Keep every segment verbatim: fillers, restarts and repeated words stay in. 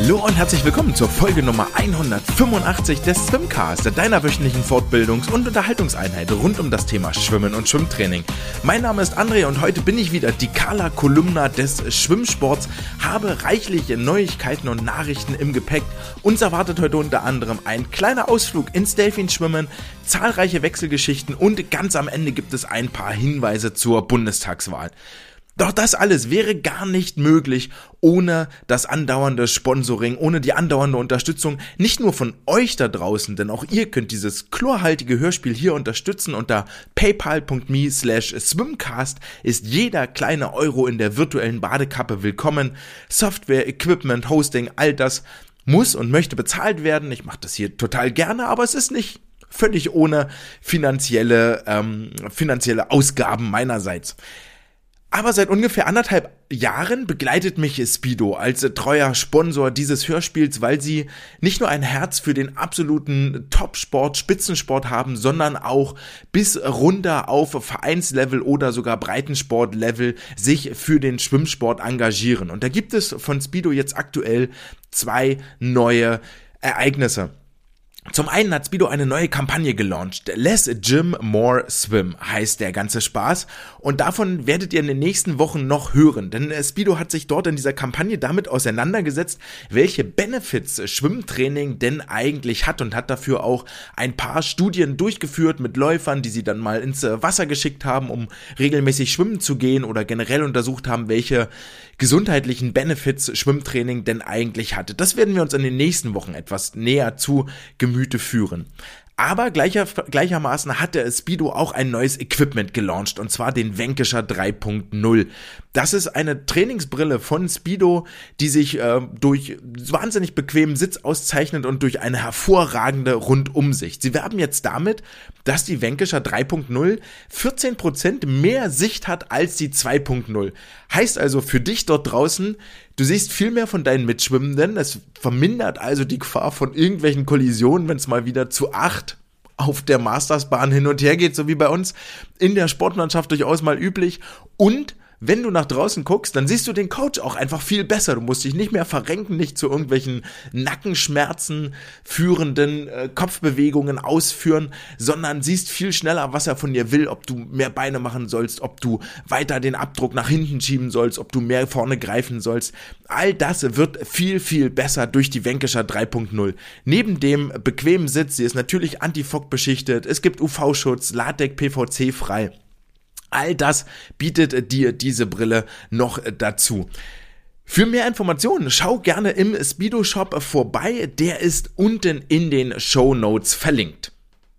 Hallo und herzlich willkommen zur Folge Nummer hundertfünfundachtzig des Swimcast, deiner wöchentlichen Fortbildungs- und Unterhaltungseinheit rund um das Thema Schwimmen und Schwimmtraining. Mein Name ist André und heute bin ich wieder die Carla Kolumna des Schwimmsports, habe reichliche Neuigkeiten und Nachrichten im Gepäck. Uns erwartet heute unter anderem ein kleiner Ausflug ins Delfinschwimmen, zahlreiche Wechselgeschichten und ganz am Ende gibt es ein paar Hinweise zur Bundestagswahl. Doch das alles wäre gar nicht möglich ohne das andauernde Sponsoring, ohne die andauernde Unterstützung, nicht nur von euch da draußen, denn auch ihr könnt dieses chlorhaltige Hörspiel hier unterstützen. Unter paypal.me slash swimcast ist jeder kleine Euro in der virtuellen Badekappe willkommen. Software, Equipment, Hosting, all das muss und möchte bezahlt werden. Ich mache das hier total gerne, aber es ist nicht völlig ohne finanzielle, ähm, finanzielle Ausgaben meinerseits. Aber seit ungefähr anderthalb Jahren begleitet mich Speedo als treuer Sponsor dieses Hörspiels, weil sie nicht nur ein Herz für den absoluten Top-Sport, Spitzensport haben, sondern auch bis runter auf Vereinslevel oder sogar Breitensportlevel sich für den Schwimmsport engagieren. Und da gibt es von Speedo jetzt aktuell zwei neue Ereignisse. Zum einen hat Speedo eine neue Kampagne gelauncht. Less Gym, More Swim heißt der ganze Spaß. Und davon werdet ihr in den nächsten Wochen noch hören. Denn Speedo hat sich dort in dieser Kampagne damit auseinandergesetzt, welche Benefits Schwimmtraining denn eigentlich hat. Und hat dafür auch ein paar Studien durchgeführt mit Läufern, die sie dann mal ins Wasser geschickt haben, um regelmäßig schwimmen zu gehen. Oder generell untersucht haben, welche gesundheitlichen Benefits Schwimmtraining denn eigentlich hatte. Das werden wir uns in den nächsten Wochen etwas näher zu Gemüte führen. Aber gleicher, gleichermaßen hatte Speedo auch ein neues Equipment gelauncht, und zwar den Wankischer drei Punkt null. Das ist eine Trainingsbrille von Speedo, die sich äh, durch wahnsinnig bequemen Sitz auszeichnet und durch eine hervorragende Rundumsicht. Sie werben jetzt damit, dass die Wankischer drei Punkt null vierzehn Prozent mehr Sicht hat als die zwei Punkt null. Heißt also für dich dort draußen, du siehst viel mehr von deinen Mitschwimmenden, es vermindert also die Gefahr von irgendwelchen Kollisionen, wenn es mal wieder zu acht auf der Mastersbahn hin und her geht, so wie bei uns in der Sportmannschaft durchaus mal üblich. Und wenn du nach draußen guckst, dann siehst du den Coach auch einfach viel besser. Du musst dich nicht mehr verrenken, nicht zu irgendwelchen Nackenschmerzen führenden äh, Kopfbewegungen ausführen, sondern siehst viel schneller, was er von dir will, ob du mehr Beine machen sollst, ob du weiter den Abdruck nach hinten schieben sollst, ob du mehr vorne greifen sollst. All das wird viel, viel besser durch die Wankischer drei Punkt null. Neben dem bequemen Sitz, sie ist natürlich Anti-Fog beschichtet, es gibt U V-Schutz, Latex P V C frei. All das bietet dir diese Brille noch dazu. Für mehr Informationen schau gerne im Speedo Shop vorbei, der ist unten in den Shownotes verlinkt.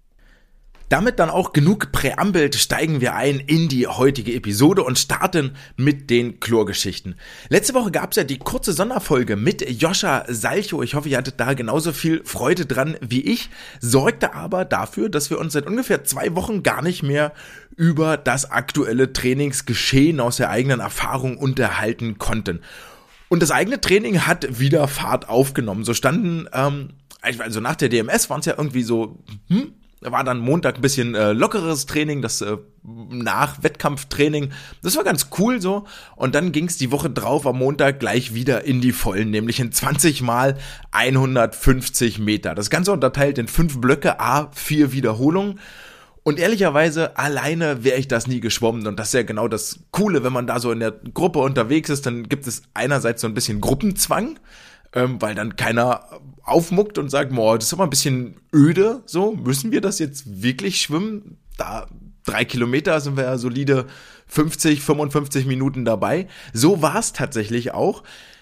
Damit dann auch genug Präambel, steigen wir ein in die heutige Episode und starten mit den Chlorgeschichten. Letzte Woche gab es ja die kurze Sonderfolge mit Joscha Salchow. Ich hoffe, ihr hattet da genauso viel Freude dran wie ich, sorgte aber dafür, dass wir uns seit ungefähr zwei Wochen gar nicht mehr über das aktuelle Trainingsgeschehen aus der eigenen Erfahrung unterhalten konnten. Und das eigene Training hat wieder Fahrt aufgenommen. So standen, ähm, also nach der D M S waren es ja irgendwie so, hm, war dann Montag ein bisschen äh, lockeres Training, das äh, Nach-Wettkampftraining, das war ganz cool so. Und dann ging es die Woche drauf am Montag gleich wieder in die Vollen, nämlich in zwanzig mal hundertfünfzig Meter. Das Ganze unterteilt in fünf Blöcke, a vier Wiederholungen. Und ehrlicherweise, alleine wäre ich das nie geschwommen. Und das ist ja genau das Coole, wenn man da so in der Gruppe unterwegs ist, dann gibt es einerseits so ein bisschen Gruppenzwang, ähm, weil dann keiner aufmuckt und sagt, boah, das ist aber ein bisschen öde, so, müssen wir das jetzt wirklich schwimmen? Da drei Kilometer sind wir ja solide fünfzig, fünfundfünfzig Minuten dabei. So war es tatsächlich auch.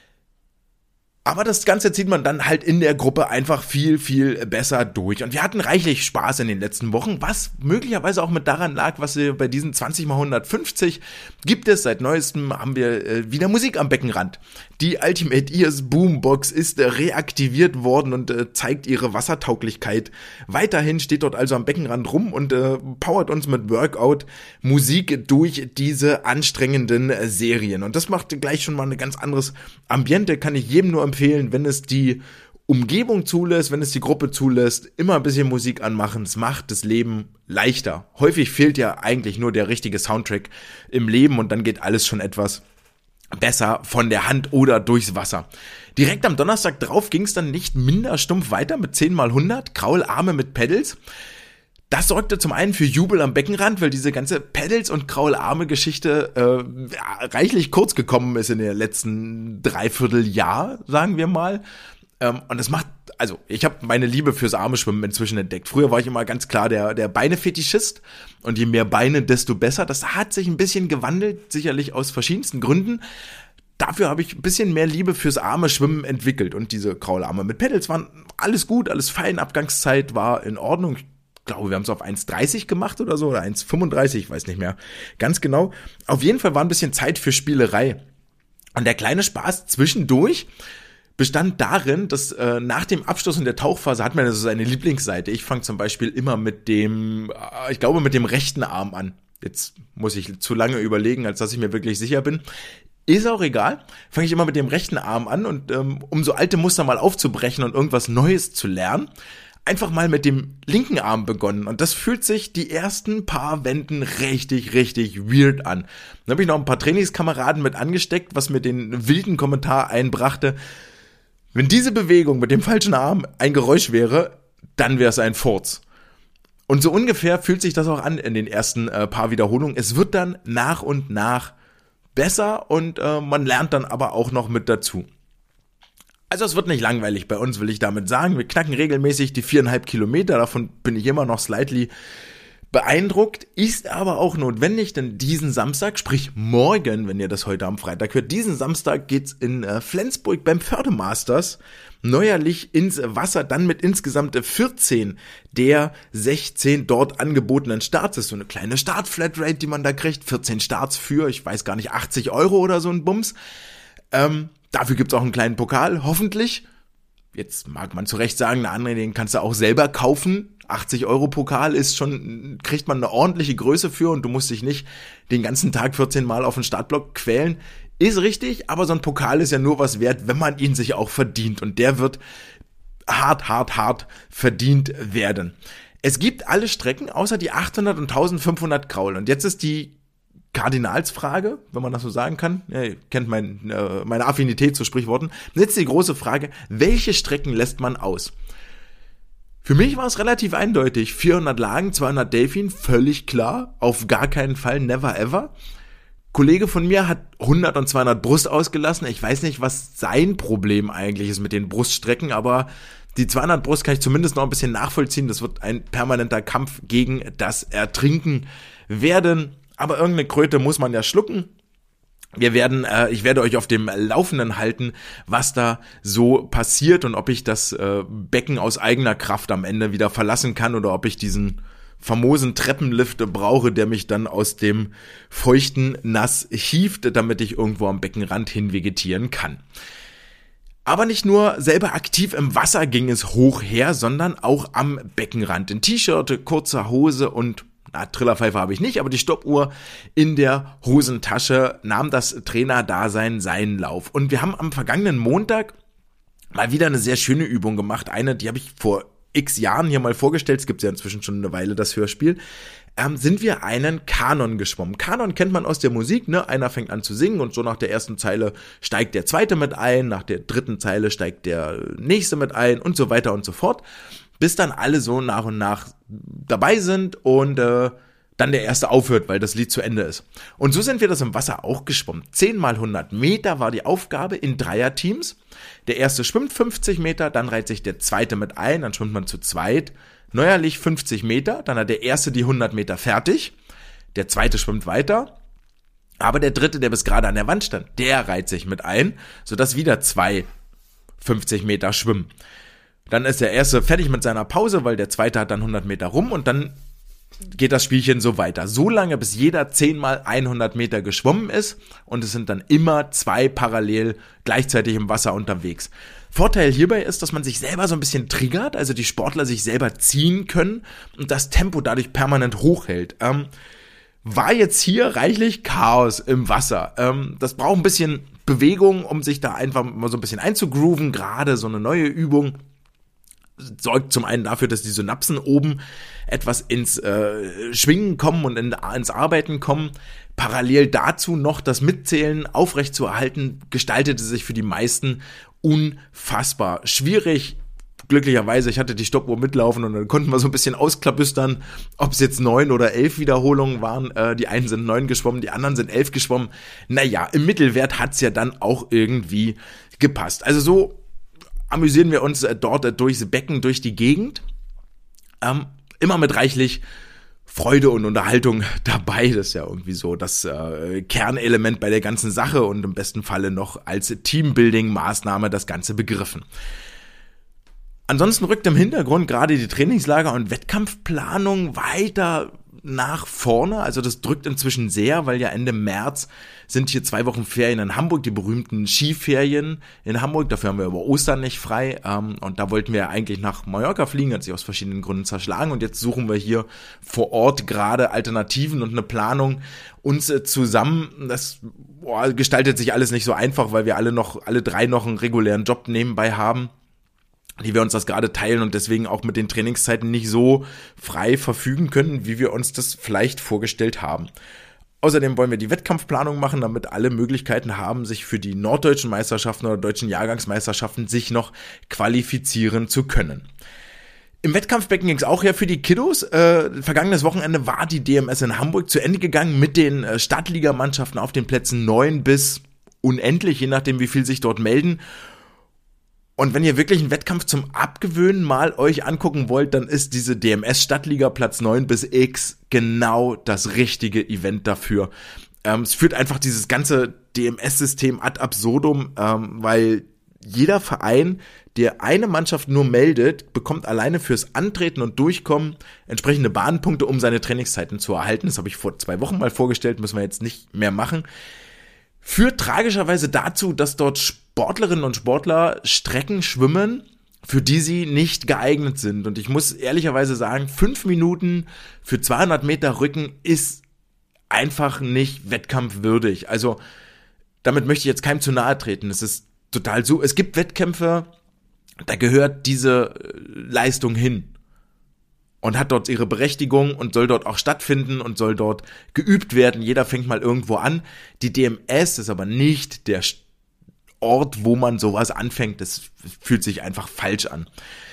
Aber das Ganze zieht man dann halt in der Gruppe einfach viel, viel besser durch. Und wir hatten reichlich Spaß in den letzten Wochen, was möglicherweise auch mit daran lag, was wir bei diesen zwanzig mal hundertfünfzig gibt es. Seit neuestem haben wir äh, wieder Musik am Beckenrand. Die Ultimate Ears Boombox ist äh, reaktiviert worden und äh, zeigt ihre Wassertauglichkeit. Weiterhin steht dort also am Beckenrand rum und äh, powert uns mit Workout-Musik durch diese anstrengenden äh, Serien. Und das macht gleich schon mal ein ganz anderes Ambiente, kann ich jedem nur empfehlen. empfehlen, wenn es die Umgebung zulässt, wenn es die Gruppe zulässt, immer ein bisschen Musik anmachen. Es macht das Leben leichter. Häufig fehlt ja eigentlich nur der richtige Soundtrack im Leben und dann geht alles schon etwas besser von der Hand oder durchs Wasser. Direkt am Donnerstag drauf ging es dann nicht minder stumpf weiter mit zehn mal hundert, Kraularme mit Pedals. Das sorgte zum einen für Jubel am Beckenrand, weil diese ganze Pedals- und Kraularme-Geschichte äh, reichlich kurz gekommen ist in den letzten Dreivierteljahr, sagen wir mal. Ähm, und das macht, also ich habe meine Liebe fürs Armeschwimmen inzwischen entdeckt. Früher war ich immer ganz klar der, der Beine-Fetischist und je mehr Beine, desto besser. Das hat sich ein bisschen gewandelt, sicherlich aus verschiedensten Gründen. Dafür habe ich ein bisschen mehr Liebe fürs Armeschwimmen entwickelt und diese Kraularme mit Pedals waren alles gut, alles fein, Abgangszeit war in Ordnung. Ich glaube, wir haben es auf eins dreißig gemacht oder so, oder eins fünfunddreißig, ich weiß nicht mehr ganz genau. Auf jeden Fall war ein bisschen Zeit für Spielerei. Und der kleine Spaß zwischendurch bestand darin, dass äh, nach dem Abschluss in der Tauchphase hat man also seine Lieblingsseite. Ich fange zum Beispiel immer mit dem, äh, ich glaube, mit dem rechten Arm an. Jetzt muss ich zu lange überlegen, als dass ich mir wirklich sicher bin. Ist auch egal. Fange ich immer mit dem rechten Arm an und ähm, um so alte Muster mal aufzubrechen und irgendwas Neues zu lernen, einfach mal mit dem linken Arm begonnen und das fühlt sich die ersten paar Wenden richtig, richtig weird an. Dann habe ich noch ein paar Trainingskameraden mit angesteckt, was mir den wilden Kommentar einbrachte: Wenn diese Bewegung mit dem falschen Arm ein Geräusch wäre, dann wäre es ein Furz. Und so ungefähr fühlt sich das auch an in den ersten äh, paar Wiederholungen. Es wird dann nach und nach besser und äh, man lernt dann aber auch noch mit dazu. Also es wird nicht langweilig bei uns, will ich damit sagen. Wir knacken regelmäßig die viereinhalb Kilometer, davon bin ich immer noch slightly beeindruckt. Ist aber auch notwendig, denn diesen Samstag, sprich morgen, wenn ihr das heute am Freitag hört, diesen Samstag geht's in äh, Flensburg beim Fördermasters neuerlich ins Wasser, dann mit insgesamt vierzehn der sechzehn dort angebotenen Starts. Das ist so eine kleine Start-Flatrate, die man da kriegt. vierzehn Starts für, ich weiß gar nicht, achtzig Euro oder so ein Bums. Ähm, Dafür gibt's auch einen kleinen Pokal, hoffentlich. Jetzt mag man zu Recht sagen, eine andere, den kannst du auch selber kaufen. achtzig Euro Pokal ist schon, kriegt man eine ordentliche Größe für und du musst dich nicht den ganzen Tag vierzehn Mal auf den Startblock quälen. Ist richtig, aber so ein Pokal ist ja nur was wert, wenn man ihn sich auch verdient. Und der wird hart, hart, hart verdient werden. Es gibt alle Strecken, außer die achthundert und eintausendfünfhundert Kraul. Und jetzt ist die Kardinalsfrage, wenn man das so sagen kann. Ja, ihr kennt mein, äh, meine Affinität zu Sprichworten. Jetzt die große Frage: Welche Strecken lässt man aus? Für mich war es relativ eindeutig. vierhundert Lagen, zweihundert Delfin, völlig klar. Auf gar keinen Fall, never ever. Kollege von mir hat hundert und zweihundert Brust ausgelassen. Ich weiß nicht, was sein Problem eigentlich ist mit den Bruststrecken, aber die zweihundert Brust kann ich zumindest noch ein bisschen nachvollziehen. Das wird ein permanenter Kampf gegen das Ertrinken werden. Aber irgendeine Kröte muss man ja schlucken. Wir werden, äh, ich werde euch auf dem Laufenden halten, was da so passiert und ob ich das äh, Becken aus eigener Kraft am Ende wieder verlassen kann oder ob ich diesen famosen Treppenlift brauche, der mich dann aus dem feuchten Nass hieft, damit ich irgendwo am Beckenrand hin vegetieren kann. Aber nicht nur selber aktiv im Wasser ging es hoch her, sondern auch am Beckenrand. In T-Shirt, kurzer Hose und Na, Trillerpfeife habe ich nicht, aber die Stoppuhr in der Hosentasche nahm das Trainerdasein seinen Lauf. Und wir haben am vergangenen Montag mal wieder eine sehr schöne Übung gemacht. Eine, die habe ich vor x Jahren hier mal vorgestellt. Es gibt ja inzwischen schon eine Weile das Hörspiel. Ähm, sind wir einen Kanon geschwommen. Kanon kennt man aus der Musik, ne? Einer fängt an zu singen und so nach der ersten Zeile steigt der zweite mit ein, nach der dritten Zeile steigt der nächste mit ein und so weiter und so fort. Bis dann alle so nach und nach dabei sind und äh, dann der erste aufhört, weil das Lied zu Ende ist. Und so sind wir das im Wasser auch geschwommen. zehn mal hundert Meter war die Aufgabe in Dreierteams. Der erste schwimmt fünfzig Meter, dann reiht sich der zweite mit ein, dann schwimmt man zu zweit. Neuerlich fünfzig Meter, dann hat der erste die hundert Meter fertig. Der zweite schwimmt weiter. Aber der dritte, der bis gerade an der Wand stand, der reiht sich mit ein, sodass wieder zwei fünfzig Meter schwimmen. Dann ist der erste fertig mit seiner Pause, weil der zweite hat dann hundert Meter rum und dann geht das Spielchen so weiter. So lange, bis jeder zehn mal hundert Meter geschwommen ist und es sind dann immer zwei parallel gleichzeitig im Wasser unterwegs. Vorteil hierbei ist, dass man sich selber so ein bisschen triggert, also die Sportler sich selber ziehen können und das Tempo dadurch permanent hochhält. Ähm, war jetzt hier reichlich Chaos im Wasser. Ähm, das braucht ein bisschen Bewegung, um sich da einfach mal so ein bisschen einzugrooven, gerade so eine neue Übung. sorgt zum einen dafür, dass die Synapsen oben etwas ins äh, Schwingen kommen und in, ins Arbeiten kommen. Parallel dazu noch das Mitzählen aufrechtzuerhalten, gestaltete sich für die meisten unfassbar schwierig. Glücklicherweise, ich hatte die Stoppuhr mitlaufen und dann konnten wir so ein bisschen ausklabüstern, ob es jetzt neun oder elf Wiederholungen waren. Äh, die einen sind neun geschwommen, die anderen sind elf geschwommen. Naja, im Mittelwert hat's ja dann auch irgendwie gepasst. Also so amüsieren wir uns äh, dort äh, durchs Becken, durch die Gegend. Ähm, immer mit reichlich Freude und Unterhaltung dabei. Das ist ja irgendwie so das äh, Kernelement bei der ganzen Sache und im besten Falle noch als Teambuilding-Maßnahme das Ganze begriffen. Ansonsten rückt im Hintergrund gerade die Trainingslager und Wettkampfplanung weiter nach vorne. Also das drückt inzwischen sehr, weil ja Ende März sind hier zwei Wochen Ferien in Hamburg, die berühmten Skiferien in Hamburg. Dafür haben wir über Ostern nicht frei. Und da wollten wir eigentlich nach Mallorca fliegen, hat sich aus verschiedenen Gründen zerschlagen. Und jetzt suchen wir hier vor Ort gerade Alternativen und eine Planung uns zusammen. Das boah, gestaltet sich alles nicht so einfach, weil wir alle noch, alle drei noch einen regulären Job nebenbei haben, die wir uns das gerade teilen und deswegen auch mit den Trainingszeiten nicht so frei verfügen können, wie wir uns das vielleicht vorgestellt haben. Außerdem wollen wir die Wettkampfplanung machen, damit alle Möglichkeiten haben, sich für die norddeutschen Meisterschaften oder deutschen Jahrgangsmeisterschaften sich noch qualifizieren zu können. Im Wettkampfbecken ging es auch ja für die Kiddos. Äh, vergangenes Wochenende war die D M S in Hamburg zu Ende gegangen mit den äh, Stadtligamannschaften auf den Plätzen neun bis unendlich, je nachdem wie viel sich dort melden. Und wenn ihr wirklich einen Wettkampf zum Abgewöhnen mal euch angucken wollt, dann ist diese D M S-Stadtliga Platz neun bis X genau das richtige Event dafür. Ähm, es führt einfach dieses ganze D M S-System ad absurdum, ähm, weil jeder Verein, der eine Mannschaft nur meldet, bekommt alleine fürs Antreten und Durchkommen entsprechende Bahnpunkte, um seine Trainingszeiten zu erhalten. Das habe ich vor zwei Wochen mal vorgestellt, müssen wir jetzt nicht mehr machen. Führt tragischerweise dazu, dass dort Sportlerinnen und Sportler Strecken schwimmen, für die sie nicht geeignet sind. Und ich muss ehrlicherweise sagen, fünf Minuten für zweihundert Meter Rücken ist einfach nicht wettkampfwürdig. Also damit möchte ich jetzt keinem zu nahe treten. Es ist total so. Es gibt Wettkämpfe, da gehört diese Leistung hin und hat dort ihre Berechtigung und soll dort auch stattfinden und soll dort geübt werden. Jeder fängt mal irgendwo an. Die D M S ist aber nicht der Ort, wo man sowas anfängt. Das fühlt sich einfach falsch an.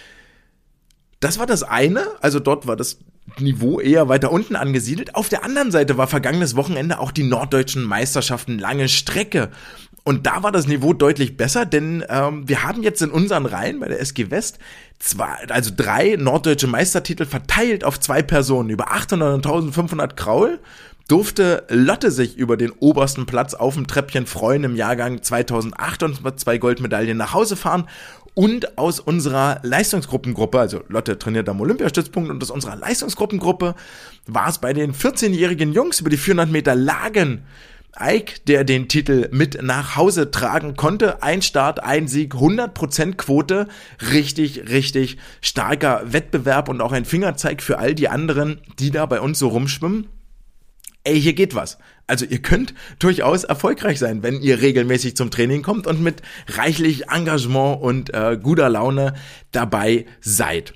Das war das eine, also dort war das Niveau eher weiter unten angesiedelt. Auf der anderen Seite war vergangenes Wochenende auch die norddeutschen Meisterschaften lange Strecke. Und da war das Niveau deutlich besser, denn ähm, wir haben jetzt in unseren Reihen bei der S G West zwei, also drei norddeutsche Meistertitel verteilt auf zwei Personen. Über achthundert und eintausendfünfhundert Kraul durfte Lotte sich über den obersten Platz auf dem Treppchen freuen im Jahrgang zweitausendacht und mit zwei Goldmedaillen nach Hause fahren. Und aus unserer Leistungsgruppengruppe, also Lotte trainiert am Olympiastützpunkt, und aus unserer Leistungsgruppengruppe war es bei den vierzehnjährigen Jungs über die vierhundert Meter Lagen Ike, der den Titel mit nach Hause tragen konnte. Ein Start, ein Sieg, hundert Prozent Quote. Richtig, richtig starker Wettbewerb und auch ein Fingerzeig für all die anderen, die da bei uns so rumschwimmen. Ey, hier geht was. Also ihr könnt durchaus erfolgreich sein, wenn ihr regelmäßig zum Training kommt und mit reichlich Engagement und äh, guter Laune dabei seid.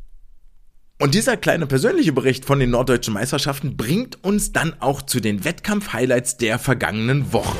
Und dieser kleine persönliche Bericht von den norddeutschen Meisterschaften bringt uns dann auch zu den Wettkampf-Highlights der vergangenen Woche.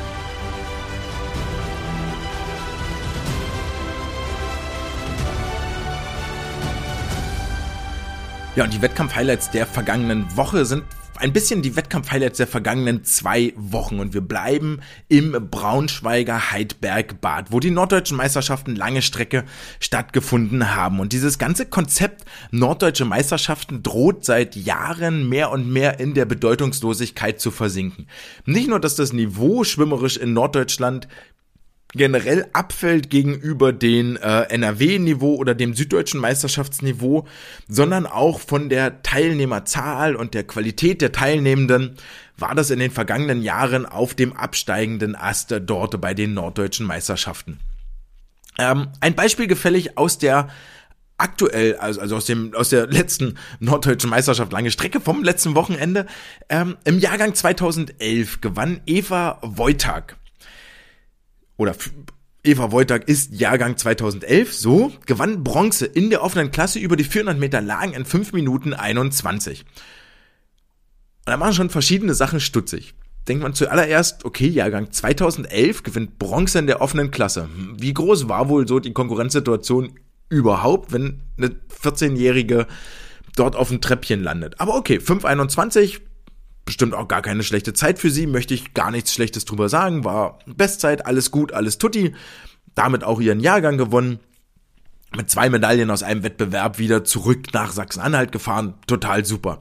Ja, und die Wettkampf-Highlights der vergangenen Woche sind ein bisschen die Wettkampf-Highlights der vergangenen zwei Wochen und wir bleiben im Braunschweiger Heidbergbad, wo die norddeutschen Meisterschaften lange Strecke stattgefunden haben. Und dieses ganze Konzept norddeutsche Meisterschaften droht seit Jahren mehr und mehr in der Bedeutungslosigkeit zu versinken. Nicht nur, dass das Niveau schwimmerisch in Norddeutschland generell abfällt gegenüber den äh, N R W-Niveau oder dem süddeutschen Meisterschaftsniveau, sondern auch von der Teilnehmerzahl und der Qualität der Teilnehmenden war das in den vergangenen Jahren auf dem absteigenden Ast dort bei den norddeutschen Meisterschaften. Ähm, ein Beispiel gefällig aus der aktuell, also, also aus dem aus der letzten norddeutschen Meisterschaft lange Strecke vom letzten Wochenende. Ähm, im Jahrgang zweitausendelf gewann Eva Wojtak. Oder Eva Wojtak ist Jahrgang zweitausendelf, so, gewann Bronze in der offenen Klasse über die vierhundert Meter Lagen in fünf Minuten einundzwanzig. Und da machen schon verschiedene Sachen stutzig. Denkt man zuallererst, okay, Jahrgang zweitausendelf gewinnt Bronze in der offenen Klasse. Wie groß war wohl so die Konkurrenzsituation überhaupt, wenn eine vierzehnjährige dort auf dem Treppchen landet? Aber okay, fünf einundzwanzig, bestimmt auch gar keine schlechte Zeit für sie, möchte ich gar nichts Schlechtes drüber sagen, war Bestzeit, alles gut, alles tutti, damit auch ihren Jahrgang gewonnen, mit zwei Medaillen aus einem Wettbewerb wieder zurück nach Sachsen-Anhalt gefahren, total super.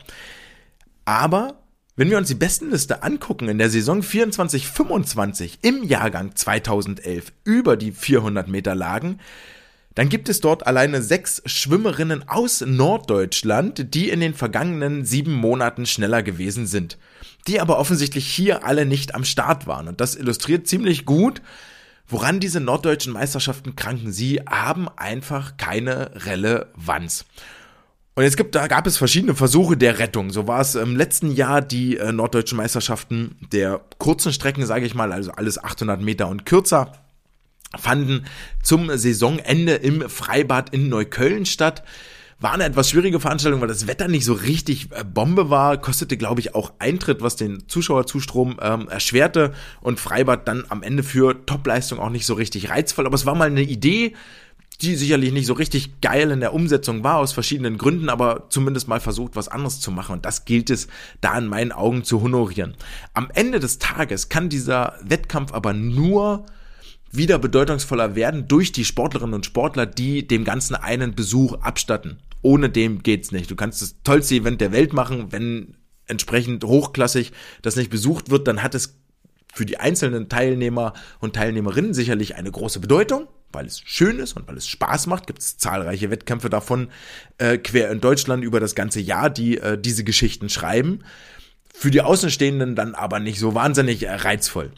Aber wenn wir uns die Bestenliste angucken in der Saison vierundzwanzig fünfundzwanzig im Jahrgang zweitausendelf über die vierhundert Meter Lagen, dann gibt es dort alleine sechs Schwimmerinnen aus Norddeutschland, die in den vergangenen sieben Monaten schneller gewesen sind, die aber offensichtlich hier alle nicht am Start waren. Und das illustriert ziemlich gut, woran diese norddeutschen Meisterschaften kranken. Sie haben einfach keine Relevanz. Und jetzt gibt, da gab es verschiedene Versuche der Rettung. So war es im letzten Jahr die äh, norddeutschen Meisterschaften der kurzen Strecken, sage ich mal, also alles achthundert Meter und kürzer, fanden zum Saisonende im Freibad in Neukölln statt. War eine etwas schwierige Veranstaltung, weil das Wetter nicht so richtig Bombe war, kostete, glaube ich, auch Eintritt, was den Zuschauerzustrom ähm, erschwerte, und Freibad dann am Ende für Topleistung auch nicht so richtig reizvoll. Aber es war mal eine Idee, die sicherlich nicht so richtig geil in der Umsetzung war, aus verschiedenen Gründen, aber zumindest mal versucht, was anderes zu machen, und das gilt es da in meinen Augen zu honorieren. Am Ende des Tages kann dieser Wettkampf aber nur wieder bedeutungsvoller werden durch die Sportlerinnen und Sportler, die dem Ganzen einen Besuch abstatten. Ohne dem geht's nicht. Du kannst das tollste Event der Welt machen, wenn entsprechend hochklassig das nicht besucht wird, dann hat es für die einzelnen Teilnehmer und Teilnehmerinnen sicherlich eine große Bedeutung, weil es schön ist und weil es Spaß macht. Gibt es zahlreiche Wettkämpfe davon äh, quer in Deutschland über das ganze Jahr, die äh, diese Geschichten schreiben. Für die Außenstehenden dann aber nicht so wahnsinnig äh, reizvoll.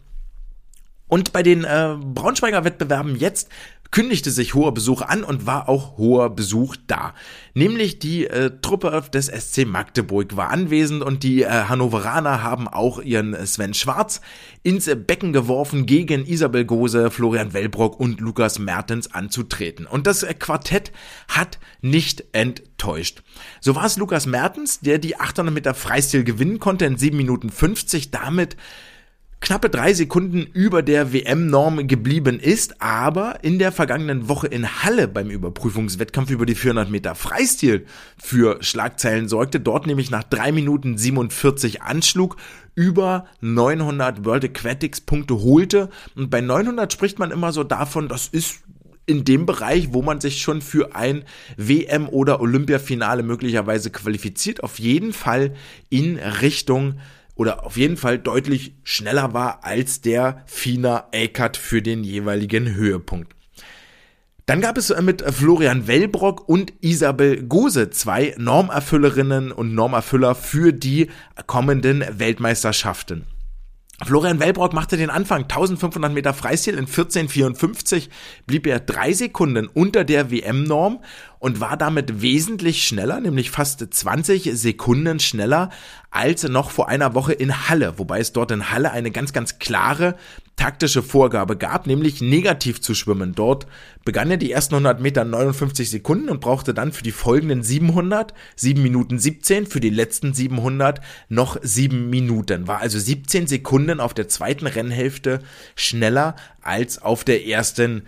Und bei den äh, Braunschweiger Wettbewerben jetzt kündigte sich hoher Besuch an und war auch hoher Besuch da. Nämlich die äh, Truppe des S C Magdeburg war anwesend, und die äh, Hannoveraner haben auch ihren Sven Schwarz ins Becken geworfen, gegen Isabel Gose, Florian Wellbrock und Lukas Mertens anzutreten. Und das äh, Quartett hat nicht enttäuscht. So war es Lukas Mertens, der die achthundert Meter Freistil gewinnen konnte in sieben Minuten fünfzig, damit knappe drei Sekunden über der W M-Norm geblieben ist, aber in der vergangenen Woche in Halle beim Überprüfungswettkampf über die vierhundert Meter Freistil für Schlagzeilen sorgte, dort nämlich nach drei Minuten siebenundvierzig anschlug, über neunhundert World Aquatics Punkte holte, und bei neunhundert spricht man immer so davon, das ist in dem Bereich, wo man sich schon für ein W M- oder Olympiafinale möglicherweise qualifiziert, auf jeden Fall in Richtung oder auf jeden Fall deutlich schneller war als der Fina Eckert für den jeweiligen Höhepunkt. Dann gab es mit Florian Wellbrock und Isabel Gose zwei Normerfüllerinnen und Normerfüller für die kommenden Weltmeisterschaften. Florian Wellbrock machte den Anfang, eintausendfünfhundert Meter Freistil in vierzehn vierundfünfzig, blieb er drei Sekunden unter der W M-Norm und war damit wesentlich schneller, nämlich fast zwanzig Sekunden schneller als noch vor einer Woche in Halle, wobei es dort in Halle eine ganz, ganz klare taktische Vorgabe gab, nämlich negativ zu schwimmen. Dort begann er die ersten hundert Meter neunundfünfzig Sekunden und brauchte dann für die folgenden siebenhundert, sieben Minuten siebzehn, für die letzten siebenhundert noch sieben Minuten. War also siebzehn Sekunden auf der zweiten Rennhälfte schneller als auf der ersten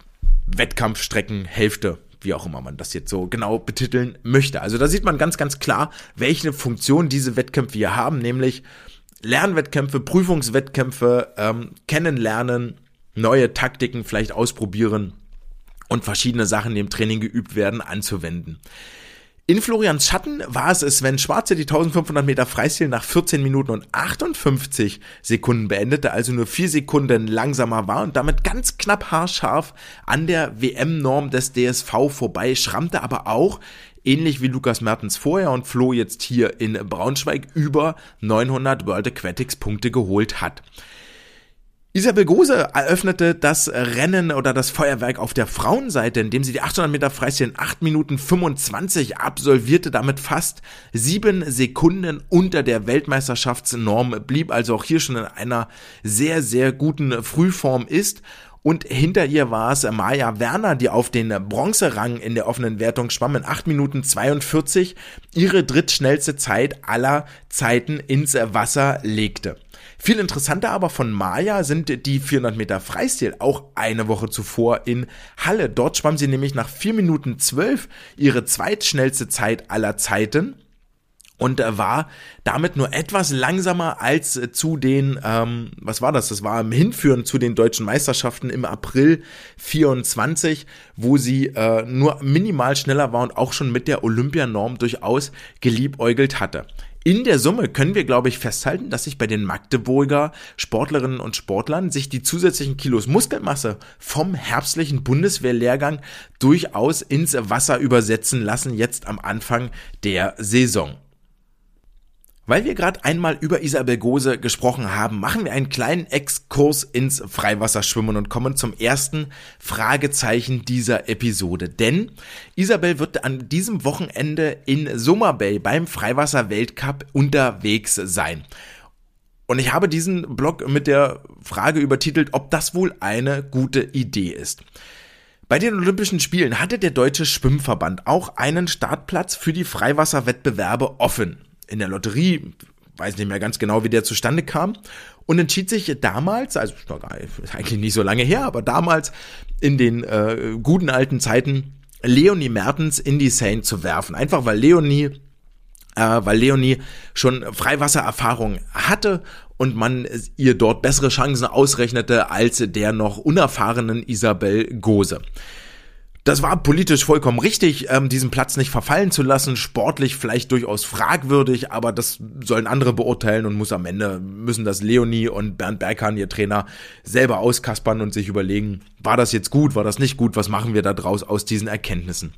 Wettkampfstreckenhälfte, wie auch immer man das jetzt so genau betiteln möchte. Also da sieht man ganz, ganz klar, welche Funktion diese Wettkämpfe hier haben, nämlich Lernwettkämpfe, Prüfungswettkämpfe, ähm, kennenlernen, neue Taktiken vielleicht ausprobieren und verschiedene Sachen, die im Training geübt werden, anzuwenden. In Florians Schatten war es Sven Schwarz, der die eintausendfünfhundert Meter Freistil nach vierzehn Minuten und achtundfünfzig Sekunden beendete, also nur vier Sekunden langsamer war und damit ganz knapp haarscharf an der W M-Norm des D S V vorbei, schrammte aber auch, ähnlich wie Lukas Mertens vorher und Flo jetzt hier in Braunschweig, über neunhundert World Aquatics Punkte geholt hat. Isabel Gose eröffnete das Rennen oder das Feuerwerk auf der Frauenseite, indem sie die achthundert Meter Freistil in acht Minuten fünfundzwanzig absolvierte, damit fast sieben Sekunden unter der Weltmeisterschaftsnorm blieb, also auch hier schon in einer sehr, sehr guten Frühform ist Und hinter ihr war es Maja Werner, die auf den Bronzerang in der offenen Wertung schwamm in acht Minuten zweiundvierzig, ihre drittschnellste Zeit aller Zeiten ins Wasser legte. Viel interessanter aber von Maja sind die vierhundert Meter Freistil, auch eine Woche zuvor in Halle. Dort schwamm sie nämlich nach vier Minuten zwölf ihre zweitschnellste Zeit aller Zeiten. Und war damit nur etwas langsamer als zu den, ähm, was war das? Das war im Hinführen zu den deutschen Meisterschaften im April vierundzwanzig, wo sie äh, nur minimal schneller war und auch schon mit der Olympianorm durchaus geliebäugelt hatte. In der Summe können wir, glaube ich, festhalten, dass sich bei den Magdeburger Sportlerinnen und Sportlern sich die zusätzlichen Kilos Muskelmasse vom herbstlichen Bundeswehrlehrgang durchaus ins Wasser übersetzen lassen, jetzt am Anfang der Saison. Weil wir gerade einmal über Isabel Gose gesprochen haben, machen wir einen kleinen Exkurs ins Freiwasserschwimmen und kommen zum ersten Fragezeichen dieser Episode. Denn Isabel wird an diesem Wochenende in Summer Bay beim Freiwasser-Weltcup unterwegs sein. Und ich habe diesen Blog mit der Frage übertitelt, ob das wohl eine gute Idee ist. Bei den Olympischen Spielen hatte der Deutsche Schwimmverband auch einen Startplatz für die Freiwasserwettbewerbe offen. In der Lotterie, weiß nicht mehr ganz genau, wie der zustande kam, und entschied sich damals, also ist eigentlich nicht so lange her, aber damals in den äh, guten alten Zeiten, Leonie Mertens in die Seine zu werfen. Einfach weil Leonie, äh, weil Leonie schon Freiwassererfahrung hatte und man ihr dort bessere Chancen ausrechnete als der noch unerfahrenen Isabel Gose. Das war politisch vollkommen richtig, ähm, diesen Platz nicht verfallen zu lassen, sportlich vielleicht durchaus fragwürdig, aber das sollen andere beurteilen und muss am Ende, müssen das Leonie und Bernd Berghahn, ihr Trainer, selber auskaspern und sich überlegen, war das jetzt gut, war das nicht gut, was machen wir da draus aus diesen Erkenntnissen.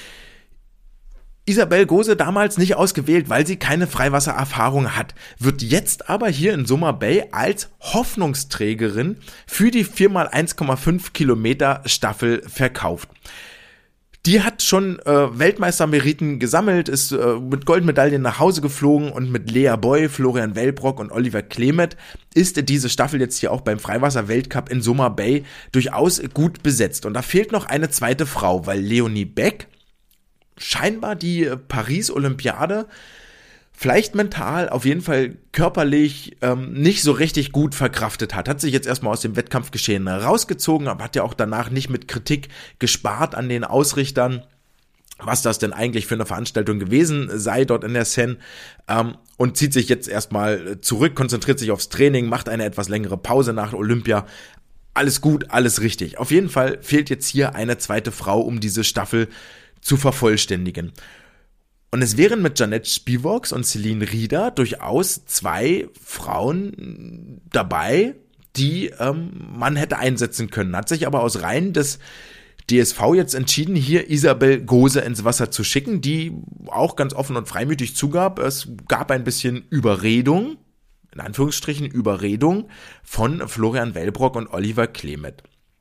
Isabel Gose damals nicht ausgewählt, weil sie keine Freiwassererfahrung hat, wird jetzt aber hier in Summer Bay als Hoffnungsträgerin für die vier mal eins Komma fünf Kilometer Staffel verkauft. Die hat schon äh, Weltmeistermeriten gesammelt, ist äh, mit Goldmedaillen nach Hause geflogen und mit Lea Boy, Florian Wellbrock und Oliver Klemet ist diese Staffel jetzt hier auch beim Freiwasser-Weltcup in Summer Bay durchaus gut besetzt. Und da fehlt noch eine zweite Frau, weil Leonie Beck scheinbar die Paris-Olympiade vielleicht mental, auf jeden Fall körperlich ähm, nicht so richtig gut verkraftet hat. Hat sich jetzt erstmal aus dem Wettkampfgeschehen rausgezogen, aber hat ja auch danach nicht mit Kritik gespart an den Ausrichtern, was das denn eigentlich für eine Veranstaltung gewesen sei dort in der Seine, ähm, und zieht sich jetzt erstmal zurück, konzentriert sich aufs Training, macht eine etwas längere Pause nach Olympia. Alles gut, alles richtig. Auf jeden Fall fehlt jetzt hier eine zweite Frau, um diese Staffel zu vervollständigen. Und es wären mit Jeanette Spivox und Celine Rieder durchaus zwei Frauen dabei, die ähm, man hätte einsetzen können. Hat sich aber aus Reihen des D S V jetzt entschieden, hier Isabel Gose ins Wasser zu schicken, die auch ganz offen und freimütig zugab, es gab ein bisschen Überredung, in Anführungsstrichen Überredung, von Florian Wellbrock und Oliver Klemet.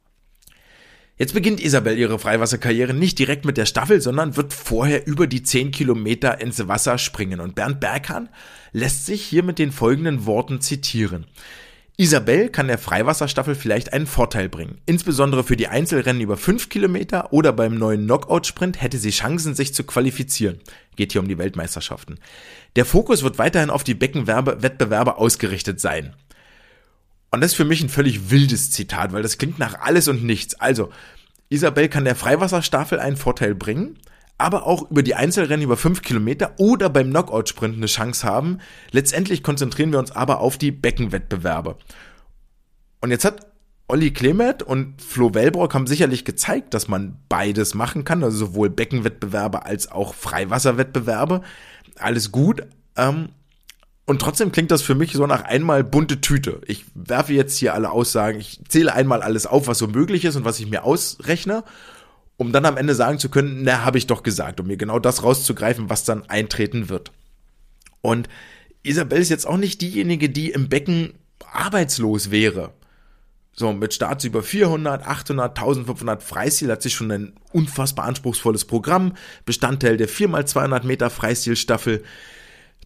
Jetzt beginnt Isabel ihre Freiwasserkarriere nicht direkt mit der Staffel, sondern wird vorher über die zehn Kilometer ins Wasser springen. Und Bernd Berghahn lässt sich hier mit den folgenden Worten zitieren. Isabel kann der Freiwasserstaffel vielleicht einen Vorteil bringen. Insbesondere für die Einzelrennen über fünf Kilometer oder beim neuen Knockout-Sprint hätte sie Chancen, sich zu qualifizieren. Geht hier um die Weltmeisterschaften. Der Fokus wird weiterhin auf die Beckenwettbewerbe ausgerichtet sein. Und das ist für mich ein völlig wildes Zitat, weil das klingt nach alles und nichts. Also, Isabel kann der Freiwasserstaffel einen Vorteil bringen, aber auch über die Einzelrennen über fünf Kilometer oder beim Knockout-Sprint eine Chance haben. Letztendlich konzentrieren wir uns aber auf die Beckenwettbewerbe. Und jetzt hat Olli Klemet und Flo Wellbrock haben sicherlich gezeigt, dass man beides machen kann, also sowohl Beckenwettbewerbe als auch Freiwasserwettbewerbe. Alles gut, ähm, und trotzdem klingt das für mich so nach einmal bunte Tüte. Ich werfe jetzt hier alle Aussagen, ich zähle einmal alles auf, was so möglich ist und was ich mir ausrechne, um dann am Ende sagen zu können, na, habe ich doch gesagt, um mir genau das rauszugreifen, was dann eintreten wird. Und Isabel ist jetzt auch nicht diejenige, die im Becken arbeitslos wäre. So, mit Starts über vierhundert, achthundert, eintausendfünfhundert Freistil hat sie schon ein unfassbar anspruchsvolles Programm, Bestandteil der vier mal zweihundert Meter Freistilstaffel.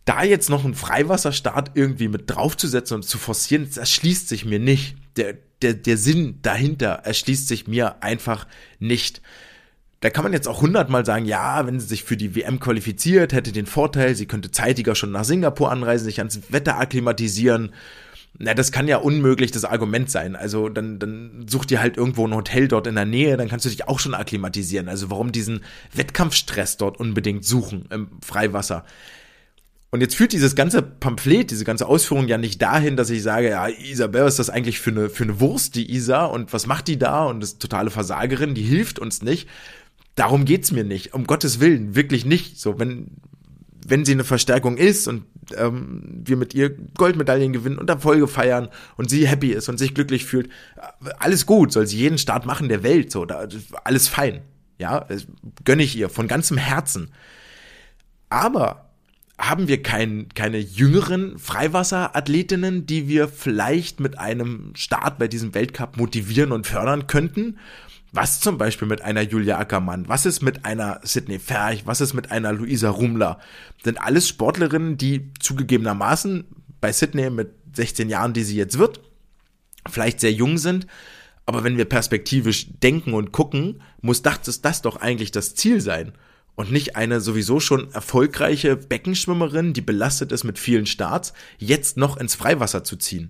Da jetzt noch einen Freiwasserstart irgendwie mit draufzusetzen und zu forcieren, das erschließt sich mir nicht. Der, der, der Sinn dahinter erschließt sich mir einfach nicht. Da kann man jetzt auch hundertmal sagen, ja, wenn sie sich für die W M qualifiziert, hätte den Vorteil, sie könnte zeitiger schon nach Singapur anreisen, sich ans Wetter akklimatisieren. Na, das kann ja unmöglich das Argument sein. Also dann, dann such dir halt irgendwo ein Hotel dort in der Nähe, dann kannst du dich auch schon akklimatisieren. Also warum diesen Wettkampfstress dort unbedingt suchen im Freiwasser? Und jetzt führt dieses ganze Pamphlet, diese ganze Ausführung ja nicht dahin, dass ich sage, ja, Isabel, was ist das eigentlich für eine, für eine Wurst, die Isa, und was macht die da? Und das ist totale Versagerin, die hilft uns nicht. Darum geht's mir nicht, um Gottes Willen, wirklich nicht. So, wenn, wenn sie eine Verstärkung ist und ähm, wir mit ihr Goldmedaillen gewinnen und Erfolge feiern und sie happy ist und sich glücklich fühlt, alles gut, soll sie jeden Start machen der Welt, so, da, alles fein. Ja, das gönne ich ihr von ganzem Herzen. Aber haben wir kein, keine jüngeren Freiwasserathletinnen, die wir vielleicht mit einem Start bei diesem Weltcup motivieren und fördern könnten? Was zum Beispiel mit einer Julia Ackermann? Was ist mit einer Sydney Ferch? Was ist mit einer Luisa Rumler? Sind alles Sportlerinnen, die zugegebenermaßen bei Sydney mit sechzehn Jahren, die sie jetzt wird, vielleicht sehr jung sind. Aber wenn wir perspektivisch denken und gucken, muss das, das doch eigentlich das Ziel sein. Und nicht eine sowieso schon erfolgreiche Beckenschwimmerin, die belastet ist mit vielen Starts, jetzt noch ins Freiwasser zu ziehen.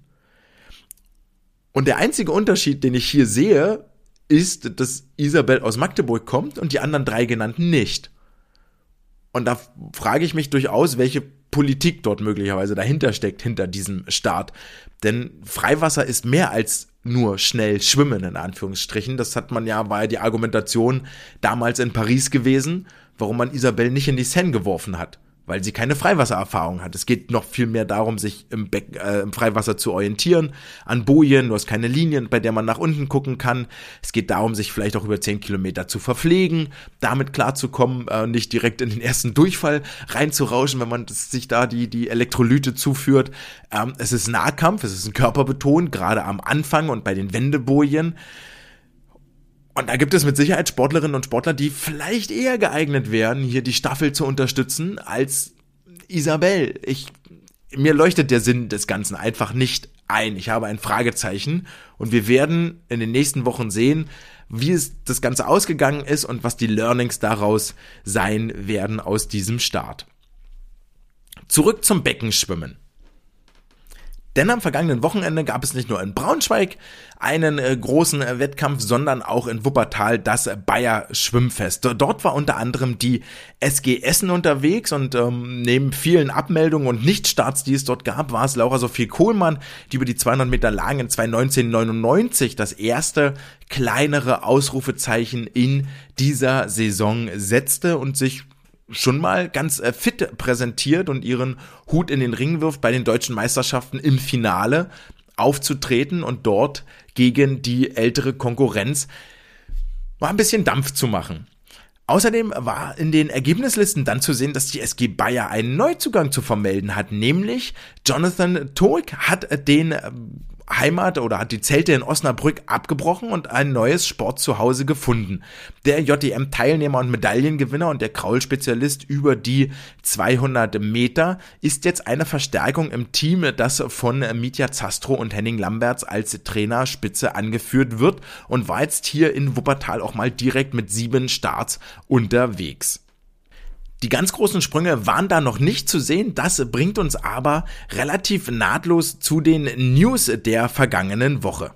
Und der einzige Unterschied, den ich hier sehe, ist, dass Isabel aus Magdeburg kommt und die anderen drei genannten nicht. Und da frage ich mich durchaus, welche Politik dort möglicherweise dahinter steckt, hinter diesem Start. Denn Freiwasser ist mehr als nur schnell schwimmen, in Anführungsstrichen. Das hat man ja, war ja die Argumentation damals in Paris gewesen, warum man Isabel nicht in die Seine geworfen hat, weil sie keine Freiwassererfahrung hat. Es geht noch viel mehr darum, sich im, Beck, äh, im Freiwasser zu orientieren, an Bojen, du hast keine Linien, bei der man nach unten gucken kann. Es geht darum, sich vielleicht auch über zehn Kilometer zu verpflegen, damit klarzukommen, äh, nicht direkt in den ersten Durchfall reinzurauschen, wenn man sich da die, die Elektrolyte zuführt. Ähm, es ist Nahkampf, es ist ein Körperbeton, gerade am Anfang und bei den Wendebojen. Und da gibt es mit Sicherheit Sportlerinnen und Sportler, die vielleicht eher geeignet wären, hier die Staffel zu unterstützen, als Isabel. Ich, mir leuchtet der Sinn des Ganzen einfach nicht ein. Ich habe ein Fragezeichen und wir werden in den nächsten Wochen sehen, wie es das Ganze ausgegangen ist und was die Learnings daraus sein werden aus diesem Start. Zurück zum Beckenschwimmen. Denn am vergangenen Wochenende gab es nicht nur in Braunschweig einen äh, großen äh, Wettkampf, sondern auch in Wuppertal das äh, Bayer Schwimmfest. Dort war unter anderem die S G Essen unterwegs und ähm, neben vielen Abmeldungen und Nichtstarts, die es dort gab, war es Laura Sophie Kohlmann, die über die zweihundert Meter Lagen in zwei neunzehn neunundneunzig das erste kleinere Ausrufezeichen in dieser Saison setzte und sich schon mal ganz äh, fit präsentiert und ihren Hut in den Ring wirft, bei den deutschen Meisterschaften im Finale aufzutreten und dort gegen die ältere Konkurrenz mal ein bisschen Dampf zu machen. Außerdem war in den Ergebnislisten dann zu sehen, dass die S G Bayer einen Neuzugang zu vermelden hat, nämlich Jonathan Toik hat den Heimat oder hat die Zelte in Osnabrück abgebrochen und ein neues Sportzuhause gefunden. Der J D M-Teilnehmer und Medaillengewinner und der Kraul-Spezialist über die zweihundert Meter ist jetzt eine Verstärkung im Team, das von Mitja Zastro und Henning Lamberts als Trainerspitze angeführt wird und war jetzt hier in Wuppertal auch mal direkt mit sieben Starts unterwegs. Die ganz großen Sprünge waren da noch nicht zu sehen, das bringt uns aber relativ nahtlos zu den News der vergangenen Woche.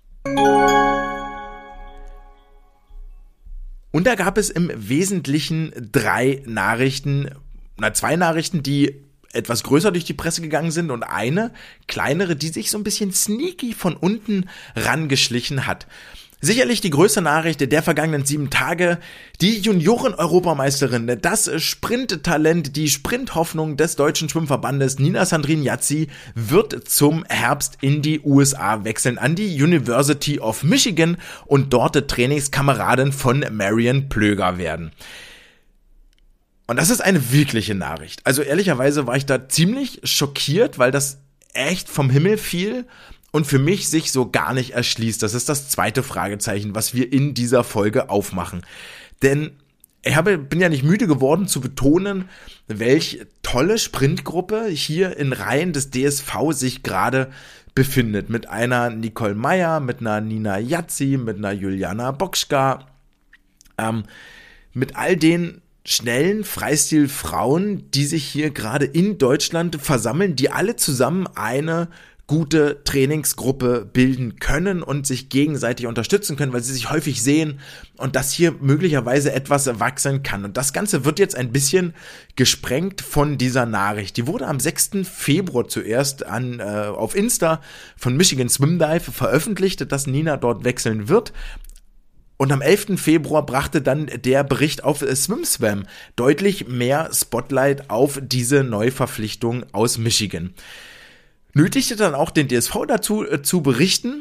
Und da gab es im Wesentlichen drei Nachrichten, na zwei Nachrichten, die etwas größer durch die Presse gegangen sind und eine kleinere, die sich so ein bisschen sneaky von unten rangeschlichen hat. Sicherlich die größte Nachricht der vergangenen sieben Tage, die Junioren-Europameisterin, das Sprinttalent, die Sprinthoffnung des deutschen Schwimmverbandes Nina Sandrine Yazzi wird zum Herbst in die U S A wechseln, an die University of Michigan und dort Trainingskameradin von Marion Plöger werden. Und das ist eine wirkliche Nachricht. Also ehrlicherweise war ich da ziemlich schockiert, weil das echt vom Himmel fiel und für mich sich so gar nicht erschließt. Das ist das zweite Fragezeichen, was wir in dieser Folge aufmachen. Denn Ich habe, bin ja nicht müde geworden zu betonen, welch tolle Sprintgruppe hier in Reihen des D S V sich gerade befindet. Mit einer Nicole Meyer, mit einer Nina Yazzi, mit einer Juliana Bokschka, ähm, mit all den schnellen Freistil-Frauen, die sich hier gerade in Deutschland versammeln, die alle zusammen eine gute Trainingsgruppe bilden können und sich gegenseitig unterstützen können, weil sie sich häufig sehen und dass hier möglicherweise etwas wachsen kann. Und das Ganze wird jetzt ein bisschen gesprengt von dieser Nachricht. Die wurde am sechsten Februar zuerst an, äh, auf Insta von Michigan Swim Dive veröffentlicht, dass Nina dort wechseln wird. Und am elften Februar brachte dann der Bericht auf SwimSwam deutlich mehr Spotlight auf diese Neuverpflichtung aus Michigan. Nötigte dann auch den D S V dazu äh, zu berichten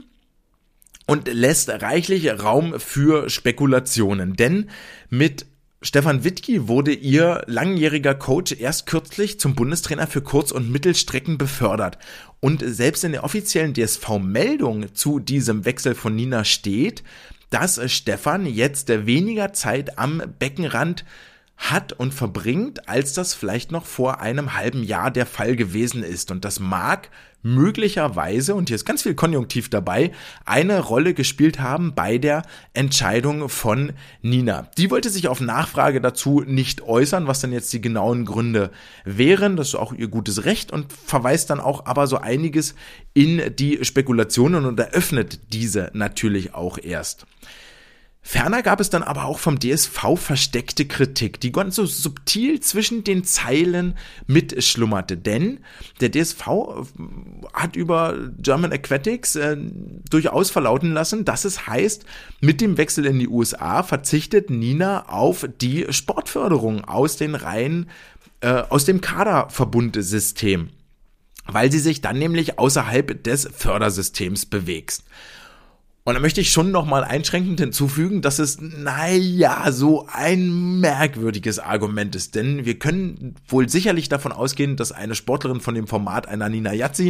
und lässt reichlich Raum für Spekulationen. Denn mit Stefan Wittke wurde ihr langjähriger Coach erst kürzlich zum Bundestrainer für Kurz- und Mittelstrecken befördert. Und selbst in der offiziellen D S V-Meldung zu diesem Wechsel von Nina steht, dass Stefan jetzt weniger Zeit am Beckenrand hat und verbringt, als das vielleicht noch vor einem halben Jahr der Fall gewesen ist. Und das mag möglicherweise, und hier ist ganz viel Konjunktiv dabei, eine Rolle gespielt haben bei der Entscheidung von Nina. Die wollte sich auf Nachfrage dazu nicht äußern, was dann jetzt die genauen Gründe wären. Das ist auch ihr gutes Recht und verweist dann auch aber so einiges in die Spekulationen und eröffnet diese natürlich auch erst. Ferner gab es dann aber auch vom D S V versteckte Kritik, die ganz so subtil zwischen den Zeilen mitschlummerte, denn der D S V hat über German Aquatics äh, durchaus verlauten lassen, dass es heißt, mit dem Wechsel in die U S A verzichtet Nina auf die Sportförderung aus den Reihen, äh, aus dem Kaderverbundsystem, weil sie sich dann nämlich außerhalb des Fördersystems bewegt. Und da möchte ich schon nochmal einschränkend hinzufügen, dass es, naja, so ein merkwürdiges Argument ist. Denn wir können wohl sicherlich davon ausgehen, dass eine Sportlerin von dem Format einer Nina Yazzi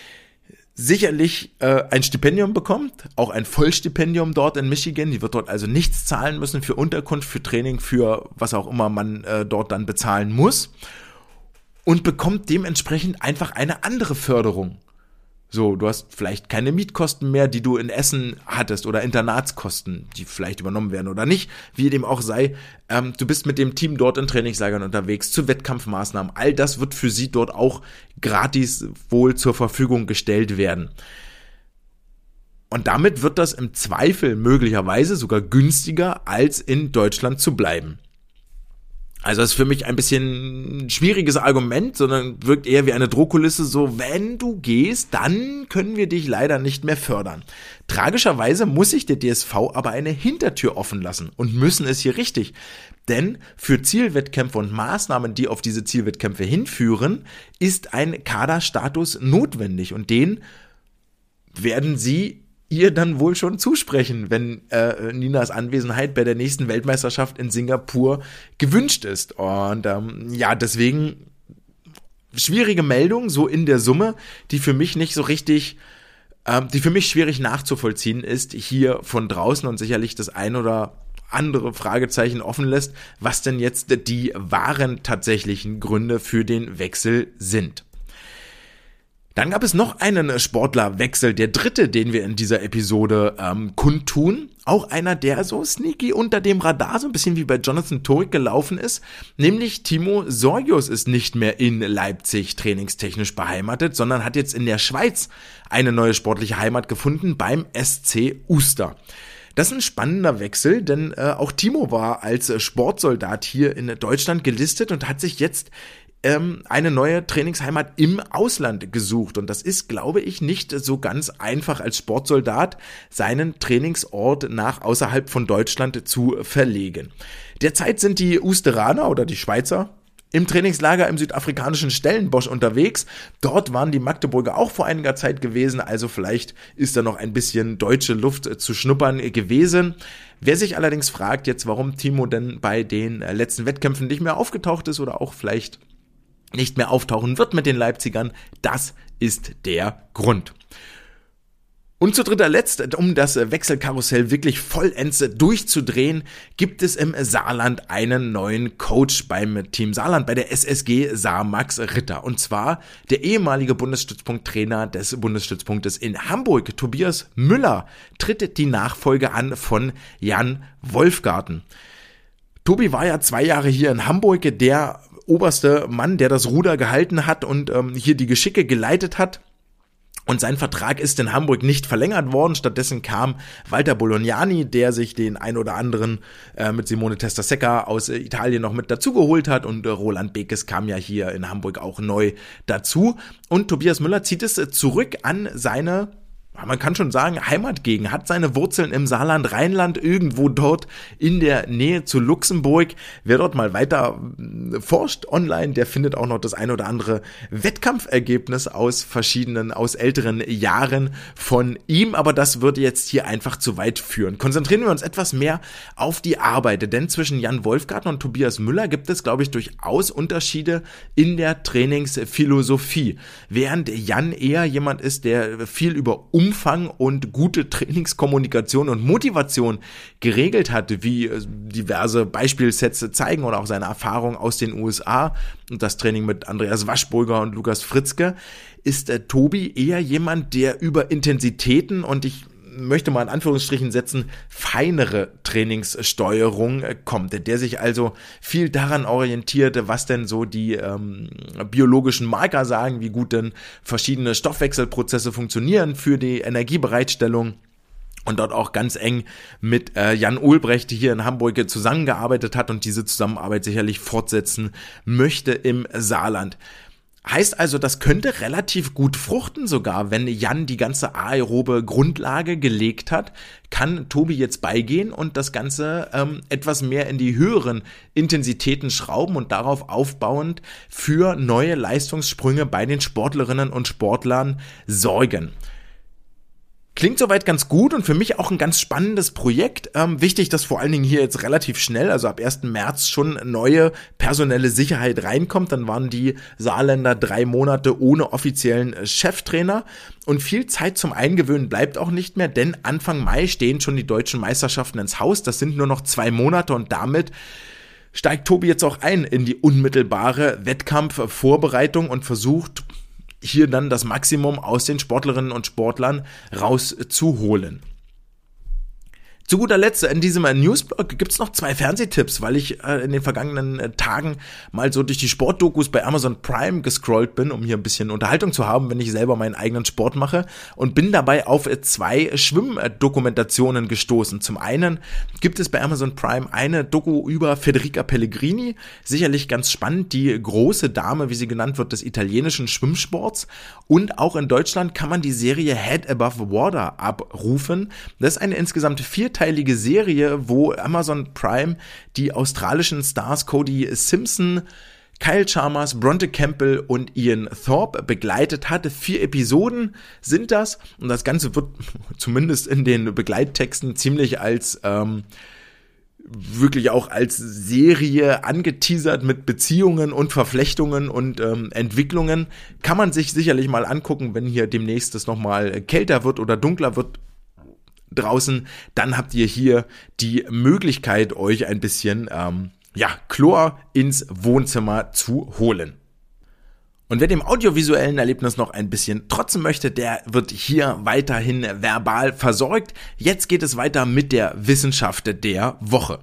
sicherlich äh, ein Stipendium bekommt, auch ein Vollstipendium dort in Michigan. Die wird dort also nichts zahlen müssen für Unterkunft, für Training, für was auch immer man äh, dort dann bezahlen muss. Und bekommt dementsprechend einfach eine andere Förderung. So, du hast vielleicht keine Mietkosten mehr, die du in Essen hattest oder Internatskosten, die vielleicht übernommen werden oder nicht, wie dem auch sei. Ähm, du bist mit dem Team dort in Trainingslagern unterwegs, zu Wettkampfmaßnahmen. All das wird für sie dort auch gratis wohl zur Verfügung gestellt werden. Und damit wird das im Zweifel möglicherweise sogar günstiger, als in Deutschland zu bleiben. Also das ist für mich ein bisschen ein schwieriges Argument, sondern wirkt eher wie eine Drohkulisse, so wenn du gehst, dann können wir dich leider nicht mehr fördern. Tragischerweise muss sich der D S V aber eine Hintertür offen lassen und müssen es hier richtig. Denn für Zielwettkämpfe und Maßnahmen, die auf diese Zielwettkämpfe hinführen, ist ein Kaderstatus notwendig und den werden sie ihr dann wohl schon zusprechen, wenn äh, Ninas Anwesenheit bei der nächsten Weltmeisterschaft in Singapur gewünscht ist. Und ähm, ja, deswegen schwierige Meldung, so in der Summe, die für mich nicht so richtig, ähm, die für mich schwierig nachzuvollziehen ist, hier von draußen und sicherlich das ein oder andere Fragezeichen offen lässt, was denn jetzt die wahren tatsächlichen Gründe für den Wechsel sind. Dann gab es noch einen Sportlerwechsel, der dritte, den wir in dieser Episode ähm, kundtun. Auch einer, der so sneaky unter dem Radar, so ein bisschen wie bei Jonathan Turek gelaufen ist. Nämlich Timo Sorgius ist nicht mehr in Leipzig trainingstechnisch beheimatet, sondern hat jetzt in der Schweiz eine neue sportliche Heimat gefunden beim S C Uster. Das ist ein spannender Wechsel, denn äh, auch Timo war als Sportsoldat hier in Deutschland gelistet und hat sich jetzt eine neue Trainingsheimat im Ausland gesucht. Und das ist, glaube ich, nicht so ganz einfach als Sportsoldat, seinen Trainingsort nach außerhalb von Deutschland zu verlegen. Derzeit sind die Usteraner oder die Schweizer im Trainingslager im südafrikanischen Stellenbosch unterwegs. Dort waren die Magdeburger auch vor einiger Zeit gewesen, also vielleicht ist da noch ein bisschen deutsche Luft zu schnuppern gewesen. Wer sich allerdings fragt jetzt, warum Timo denn bei den letzten Wettkämpfen nicht mehr aufgetaucht ist oder auch vielleicht nicht mehr auftauchen wird mit den Leipzigern, das ist der Grund. Und zu dritter Letzt, um das Wechselkarussell wirklich vollends durchzudrehen, gibt es im Saarland einen neuen Coach beim Team Saarland, bei der S S G Saar, Max Ritter. Und zwar der ehemalige Bundesstützpunkttrainer des Bundesstützpunktes in Hamburg, Tobias Müller, tritt die Nachfolge an von Jan Wolfgarten. Tobi war ja zwei Jahre hier in Hamburg der oberste Mann, der das Ruder gehalten hat und ähm, hier die Geschicke geleitet hat. Und sein Vertrag ist in Hamburg nicht verlängert worden. Stattdessen kam Walter Bolognani, der sich den ein oder anderen äh, mit Simone Testa-Secca aus äh, Italien noch mit dazugeholt hat. Und äh, Roland Bekes kam ja hier in Hamburg auch neu dazu. Und Tobias Müller zieht es äh, zurück an seine, man kann schon sagen, Heimatgegend, hat seine Wurzeln im Saarland, Rheinland, irgendwo dort in der Nähe zu Luxemburg. Wer dort mal weiter forscht online, der findet auch noch das ein oder andere Wettkampfergebnis aus verschiedenen, aus älteren Jahren von ihm, aber das würde jetzt hier einfach zu weit führen. Konzentrieren wir uns etwas mehr auf die Arbeit, denn zwischen Jan Wolfgarten und Tobias Müller gibt es, glaube ich, durchaus Unterschiede in der Trainingsphilosophie. Während Jan eher jemand ist, der viel über Umfang und gute Trainingskommunikation und Motivation geregelt hat, wie diverse Beispielsets zeigen oder auch seine Erfahrung aus den U S A und das Training mit Andreas Waschburger und Lukas Fritzke, ist äh, Tobi eher jemand, der über Intensitäten und ich möchte mal in Anführungsstrichen setzen, feinere Trainingssteuerung kommt, der sich also viel daran orientiert, was denn so die ähm, biologischen Marker sagen, wie gut denn verschiedene Stoffwechselprozesse funktionieren für die Energiebereitstellung. Und dort auch ganz eng mit äh, Jan Ulbrecht hier in Hamburg zusammengearbeitet hat und diese Zusammenarbeit sicherlich fortsetzen möchte im Saarland. Heißt also, das könnte relativ gut fruchten sogar, wenn Jan die ganze aerobe Grundlage gelegt hat, kann Tobi jetzt beigehen und das Ganze ähm, etwas mehr in die höheren Intensitäten schrauben und darauf aufbauend für neue Leistungssprünge bei den Sportlerinnen und Sportlern sorgen. Klingt soweit ganz gut und für mich auch ein ganz spannendes Projekt. Ähm, wichtig, dass vor allen Dingen hier jetzt relativ schnell, also ab ersten März schon neue personelle Sicherheit reinkommt. Dann waren die Saarländer drei Monate ohne offiziellen Cheftrainer und viel Zeit zum Eingewöhnen bleibt auch nicht mehr, denn Anfang Mai stehen schon die deutschen Meisterschaften ins Haus. Das sind nur noch zwei Monate und damit steigt Tobi jetzt auch ein in die unmittelbare Wettkampfvorbereitung und versucht, hier dann das Maximum aus den Sportlerinnen und Sportlern rauszuholen. Zu guter Letzt, in diesem Newsblog gibt's noch zwei Fernsehtipps, weil ich äh, in den vergangenen äh, Tagen mal so durch die Sportdokus bei Amazon Prime gescrollt bin, um hier ein bisschen Unterhaltung zu haben, wenn ich selber meinen eigenen Sport mache, und bin dabei auf äh, zwei Schwimmdokumentationen gestoßen. Zum einen gibt es bei Amazon Prime eine Doku über Federica Pellegrini, sicherlich ganz spannend, die große Dame, wie sie genannt wird, des italienischen Schwimmsports, und auch in Deutschland kann man die Serie Head Above Water abrufen. Das ist eine insgesamt vier teilige Serie, wo Amazon Prime die australischen Stars Cody Simpson, Kyle Chalmers, Bronte Campbell und Ian Thorpe begleitet hatte. Vier Episoden sind das und das Ganze wird zumindest in den Begleittexten ziemlich als ähm, wirklich auch als Serie angeteasert mit Beziehungen und Verflechtungen und ähm, Entwicklungen. Kann man sich sicherlich mal angucken, wenn hier demnächst es nochmal kälter wird oder dunkler wird draußen, dann habt ihr hier die Möglichkeit, euch ein bisschen ähm, ja, Chlor ins Wohnzimmer zu holen. Und wer dem audiovisuellen Erlebnis noch ein bisschen trotzen möchte, der wird hier weiterhin verbal versorgt. Jetzt geht es weiter mit der Wissenschaft der Woche.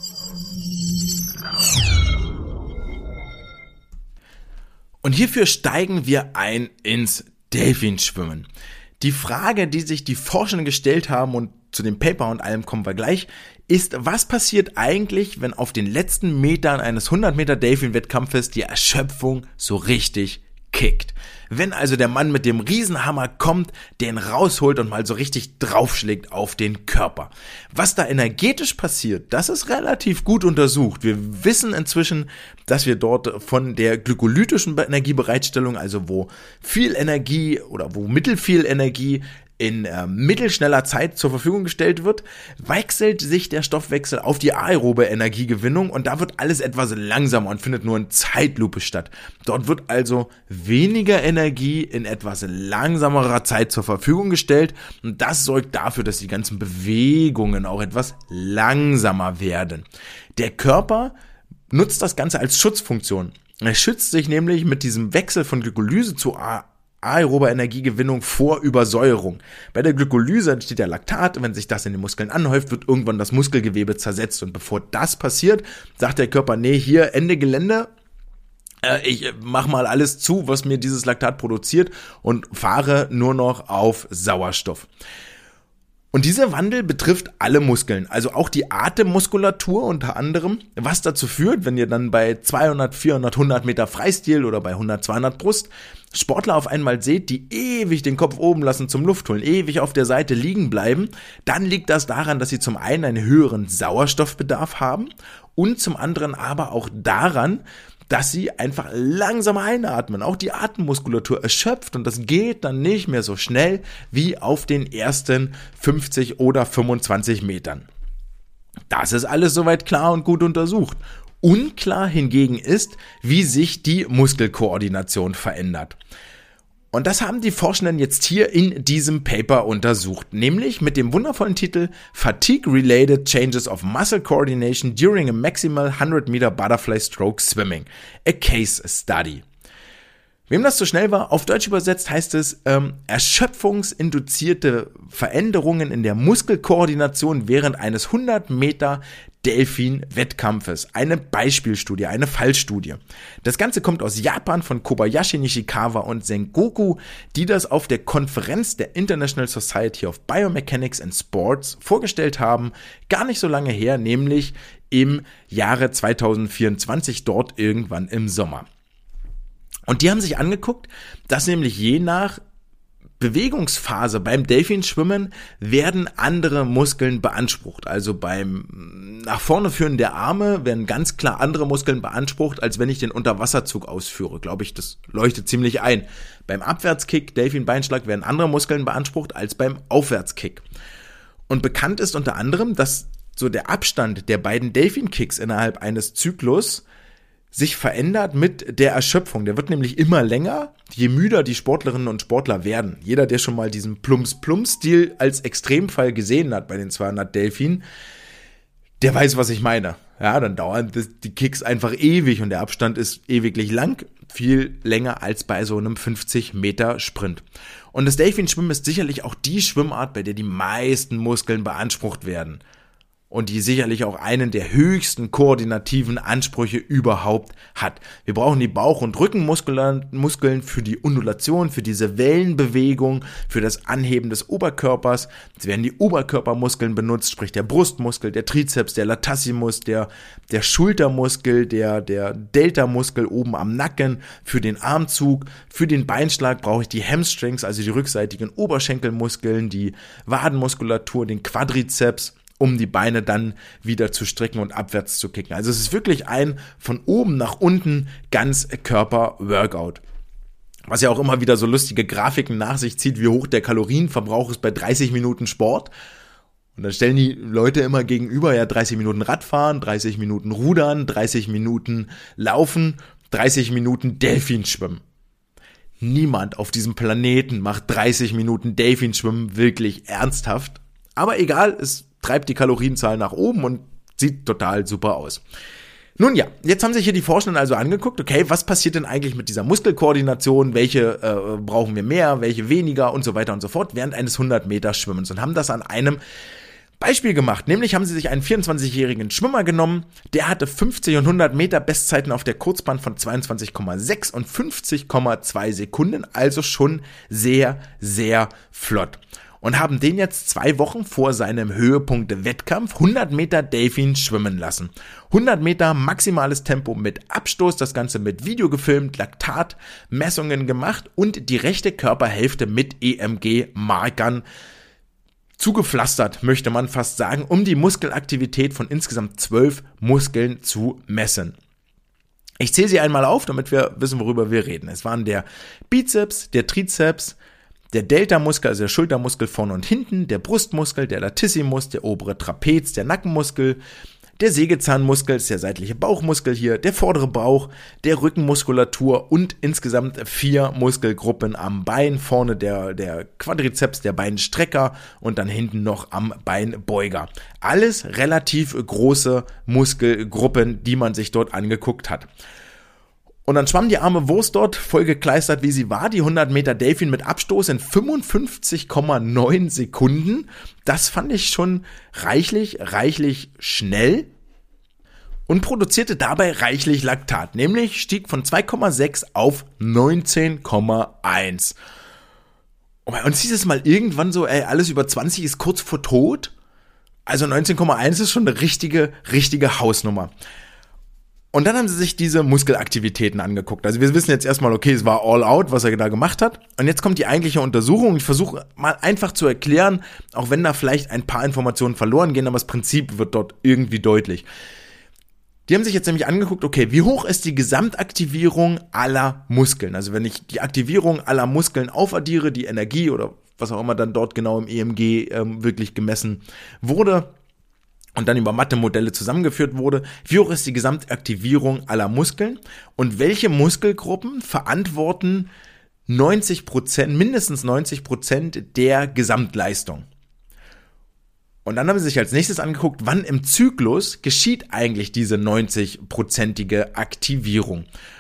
Und hierfür steigen wir ein ins Delfinschwimmen. Die Frage, die sich die Forscher gestellt haben, und zu dem Paper und allem kommen wir gleich, ist, was passiert eigentlich, wenn auf den letzten Metern eines hundert Meter Delfin-Wettkampfes die Erschöpfung so richtig kickt. Wenn also der Mann mit dem Riesenhammer kommt, den rausholt und mal so richtig draufschlägt auf den Körper. Was da energetisch passiert, das ist relativ gut untersucht. Wir wissen inzwischen, dass wir dort von der glykolytischen Energiebereitstellung, also wo viel Energie oder wo mittelfiel Energie in äh, mittelschneller Zeit zur Verfügung gestellt wird, wechselt sich der Stoffwechsel auf die aerobe Energiegewinnung und da wird alles etwas langsamer und findet nur in Zeitlupe statt. Dort wird also weniger Energie in etwas langsamerer Zeit zur Verfügung gestellt und das sorgt dafür, dass die ganzen Bewegungen auch etwas langsamer werden. Der Körper nutzt das Ganze als Schutzfunktion. Er schützt sich nämlich mit diesem Wechsel von Glykolyse zu aerober Energiegewinnung vor Übersäuerung. Bei der Glykolyse entsteht ja Laktat, wenn sich das in den Muskeln anhäuft, wird irgendwann das Muskelgewebe zersetzt und bevor das passiert, sagt der Körper, nee, hier Ende Gelände, äh, ich mach mal alles zu, was mir dieses Laktat produziert und fahre nur noch auf Sauerstoff. Und dieser Wandel betrifft alle Muskeln, also auch die Atemmuskulatur unter anderem, was dazu führt, wenn ihr dann bei zweihundert, vierhundert, hundert Meter Freistil oder bei hundert, zweihundert Brust Sportler auf einmal seht, die ewig den Kopf oben lassen zum Luftholen, ewig auf der Seite liegen bleiben, dann liegt das daran, dass sie zum einen einen höheren Sauerstoffbedarf haben und zum anderen aber auch daran, dass sie einfach langsamer einatmen. Auch die Atemmuskulatur erschöpft und das geht dann nicht mehr so schnell wie auf den ersten fünfzig oder fünfundzwanzig Metern. Das ist alles soweit klar und gut untersucht. Unklar hingegen ist, wie sich die Muskelkoordination verändert. Und das haben die Forschenden jetzt hier in diesem Paper untersucht, nämlich mit dem wundervollen Titel Fatigue-Related Changes of Muscle Coordination During a Maximal hundred Meter Butterfly Stroke Swimming, a Case Study. Wem das zu schnell war, auf Deutsch übersetzt heißt es ähm, erschöpfungsinduzierte Veränderungen in der Muskelkoordination während eines hundert Meter Delfin-Wettkampfes. Eine Beispielstudie, eine Fallstudie. Das Ganze kommt aus Japan von Kobayashi Nishikawa und Sengoku, die das auf der Konferenz der International Society of Biomechanics and Sports vorgestellt haben. Gar nicht so lange her, nämlich im Jahre zweitausendvierundzwanzig, dort irgendwann im Sommer. Und die haben sich angeguckt, dass nämlich je nach Bewegungsphase beim Delfinschwimmen werden andere Muskeln beansprucht. Also beim nach vorne führen der Arme werden ganz klar andere Muskeln beansprucht, als wenn ich den Unterwasserzug ausführe. Glaube ich, das leuchtet ziemlich ein. Beim Abwärtskick, Delfinbeinschlag, werden andere Muskeln beansprucht als beim Aufwärtskick. Und bekannt ist unter anderem, dass so der Abstand der beiden Delfinkicks innerhalb eines Zyklus sich verändert mit der Erschöpfung. Der wird nämlich immer länger, je müder die Sportlerinnen und Sportler werden. Jeder, der schon mal diesen Plumps-Plumps-Stil als Extremfall gesehen hat bei den zweihundert Delfinen, der weiß, was ich meine. Ja, dann dauern die Kicks einfach ewig und der Abstand ist ewiglich lang, viel länger als bei so einem fünfzig Meter Sprint. Und das Delfinschwimmen ist sicherlich auch die Schwimmart, bei der die meisten Muskeln beansprucht werden. Und die sicherlich auch einen der höchsten koordinativen Ansprüche überhaupt hat. Wir brauchen die Bauch- und Rückenmuskeln für die Undulation, für diese Wellenbewegung, für das Anheben des Oberkörpers. Es werden die Oberkörpermuskeln benutzt, sprich der Brustmuskel, der Trizeps, der Latissimus, der, der Schultermuskel, der, der Deltamuskel oben am Nacken, für den Armzug, für den Beinschlag brauche ich die Hamstrings, also die rückseitigen Oberschenkelmuskeln, die Wadenmuskulatur, den Quadrizeps, um die Beine dann wieder zu strecken und abwärts zu kicken. Also es ist wirklich ein von oben nach unten ganz Körper-Workout. Was ja auch immer wieder so lustige Grafiken nach sich zieht, wie hoch der Kalorienverbrauch ist bei dreißig Minuten Sport. Und dann stellen die Leute immer gegenüber, ja, dreißig Minuten Radfahren, dreißig Minuten Rudern, dreißig Minuten Laufen, dreißig Minuten Delfinschwimmen. Niemand auf diesem Planeten macht dreißig Minuten Delfinschwimmen wirklich ernsthaft. Aber egal, es treibt die Kalorienzahl nach oben und sieht total super aus. Nun ja, jetzt haben sich hier die Forschenden also angeguckt, okay, was passiert denn eigentlich mit dieser Muskelkoordination, welche äh, brauchen wir mehr, welche weniger und so weiter und so fort während eines hundert Meter Schwimmens und haben das an einem Beispiel gemacht, nämlich haben sie sich einen vierundzwanzigjährigen Schwimmer genommen, der hatte fünfzig und hundert Meter Bestzeiten auf der Kurzbahn von zweiundzwanzig Komma sechs und fünfzig Komma zwei Sekunden, also schon sehr, sehr flott. Und haben den jetzt zwei Wochen vor seinem Höhepunkt Wettkampf hundert Meter Delfin schwimmen lassen. hundert Meter maximales Tempo mit Abstoß, das Ganze mit Video gefilmt, Laktatmessungen gemacht und die rechte Körperhälfte mit E M G-Markern zugepflastert, möchte man fast sagen, um die Muskelaktivität von insgesamt zwölf Muskeln zu messen. Ich zähle sie einmal auf, damit wir wissen, worüber wir reden. Es waren der Bizeps, der Trizeps, der Deltamuskel, also der Schultermuskel vorne und hinten, der Brustmuskel, der Latissimus, der obere Trapez, der Nackenmuskel, der Sägezahnmuskel, ist der seitliche Bauchmuskel hier, der vordere Bauch, der Rückenmuskulatur und insgesamt vier Muskelgruppen am Bein, vorne der, der Quadrizeps, der Beinstrecker und dann hinten noch am Beinbeuger. Alles relativ große Muskelgruppen, die man sich dort angeguckt hat. Und dann schwamm die arme Wurst dort, voll gekleistert wie sie war, die hundert Meter Delfin mit Abstoß in fünfundfünfzig Komma neun Sekunden. Das fand ich schon reichlich, reichlich schnell und produzierte dabei reichlich Laktat, nämlich stieg von zwei Komma sechs auf neunzehn Komma eins. Und bei uns hieß es mal irgendwann so, ey, alles über zwanzig ist kurz vor tot. Also neunzehn Komma eins ist schon eine richtige, richtige Hausnummer. Und dann haben sie sich diese Muskelaktivitäten angeguckt. Also wir wissen jetzt erstmal, okay, es war all out, was er da gemacht hat. Und jetzt kommt die eigentliche Untersuchung. Ich versuche mal einfach zu erklären, auch wenn da vielleicht ein paar Informationen verloren gehen, aber das Prinzip wird dort irgendwie deutlich. Die haben sich jetzt nämlich angeguckt, okay, wie hoch ist die Gesamtaktivierung aller Muskeln? Also wenn ich die Aktivierung aller Muskeln aufaddiere, die Energie oder was auch immer dann dort genau im E M G ähm, wirklich gemessen wurde, und dann über Mathe-Modelle zusammengeführt wurde, wie hoch ist die Gesamtaktivierung aller Muskeln und welche Muskelgruppen verantworten neunzig Prozent, mindestens neunzig Prozent der Gesamtleistung. Und dann haben sie sich als nächstes angeguckt, wann im Zyklus geschieht eigentlich diese neunzig-prozentige Aktivierung.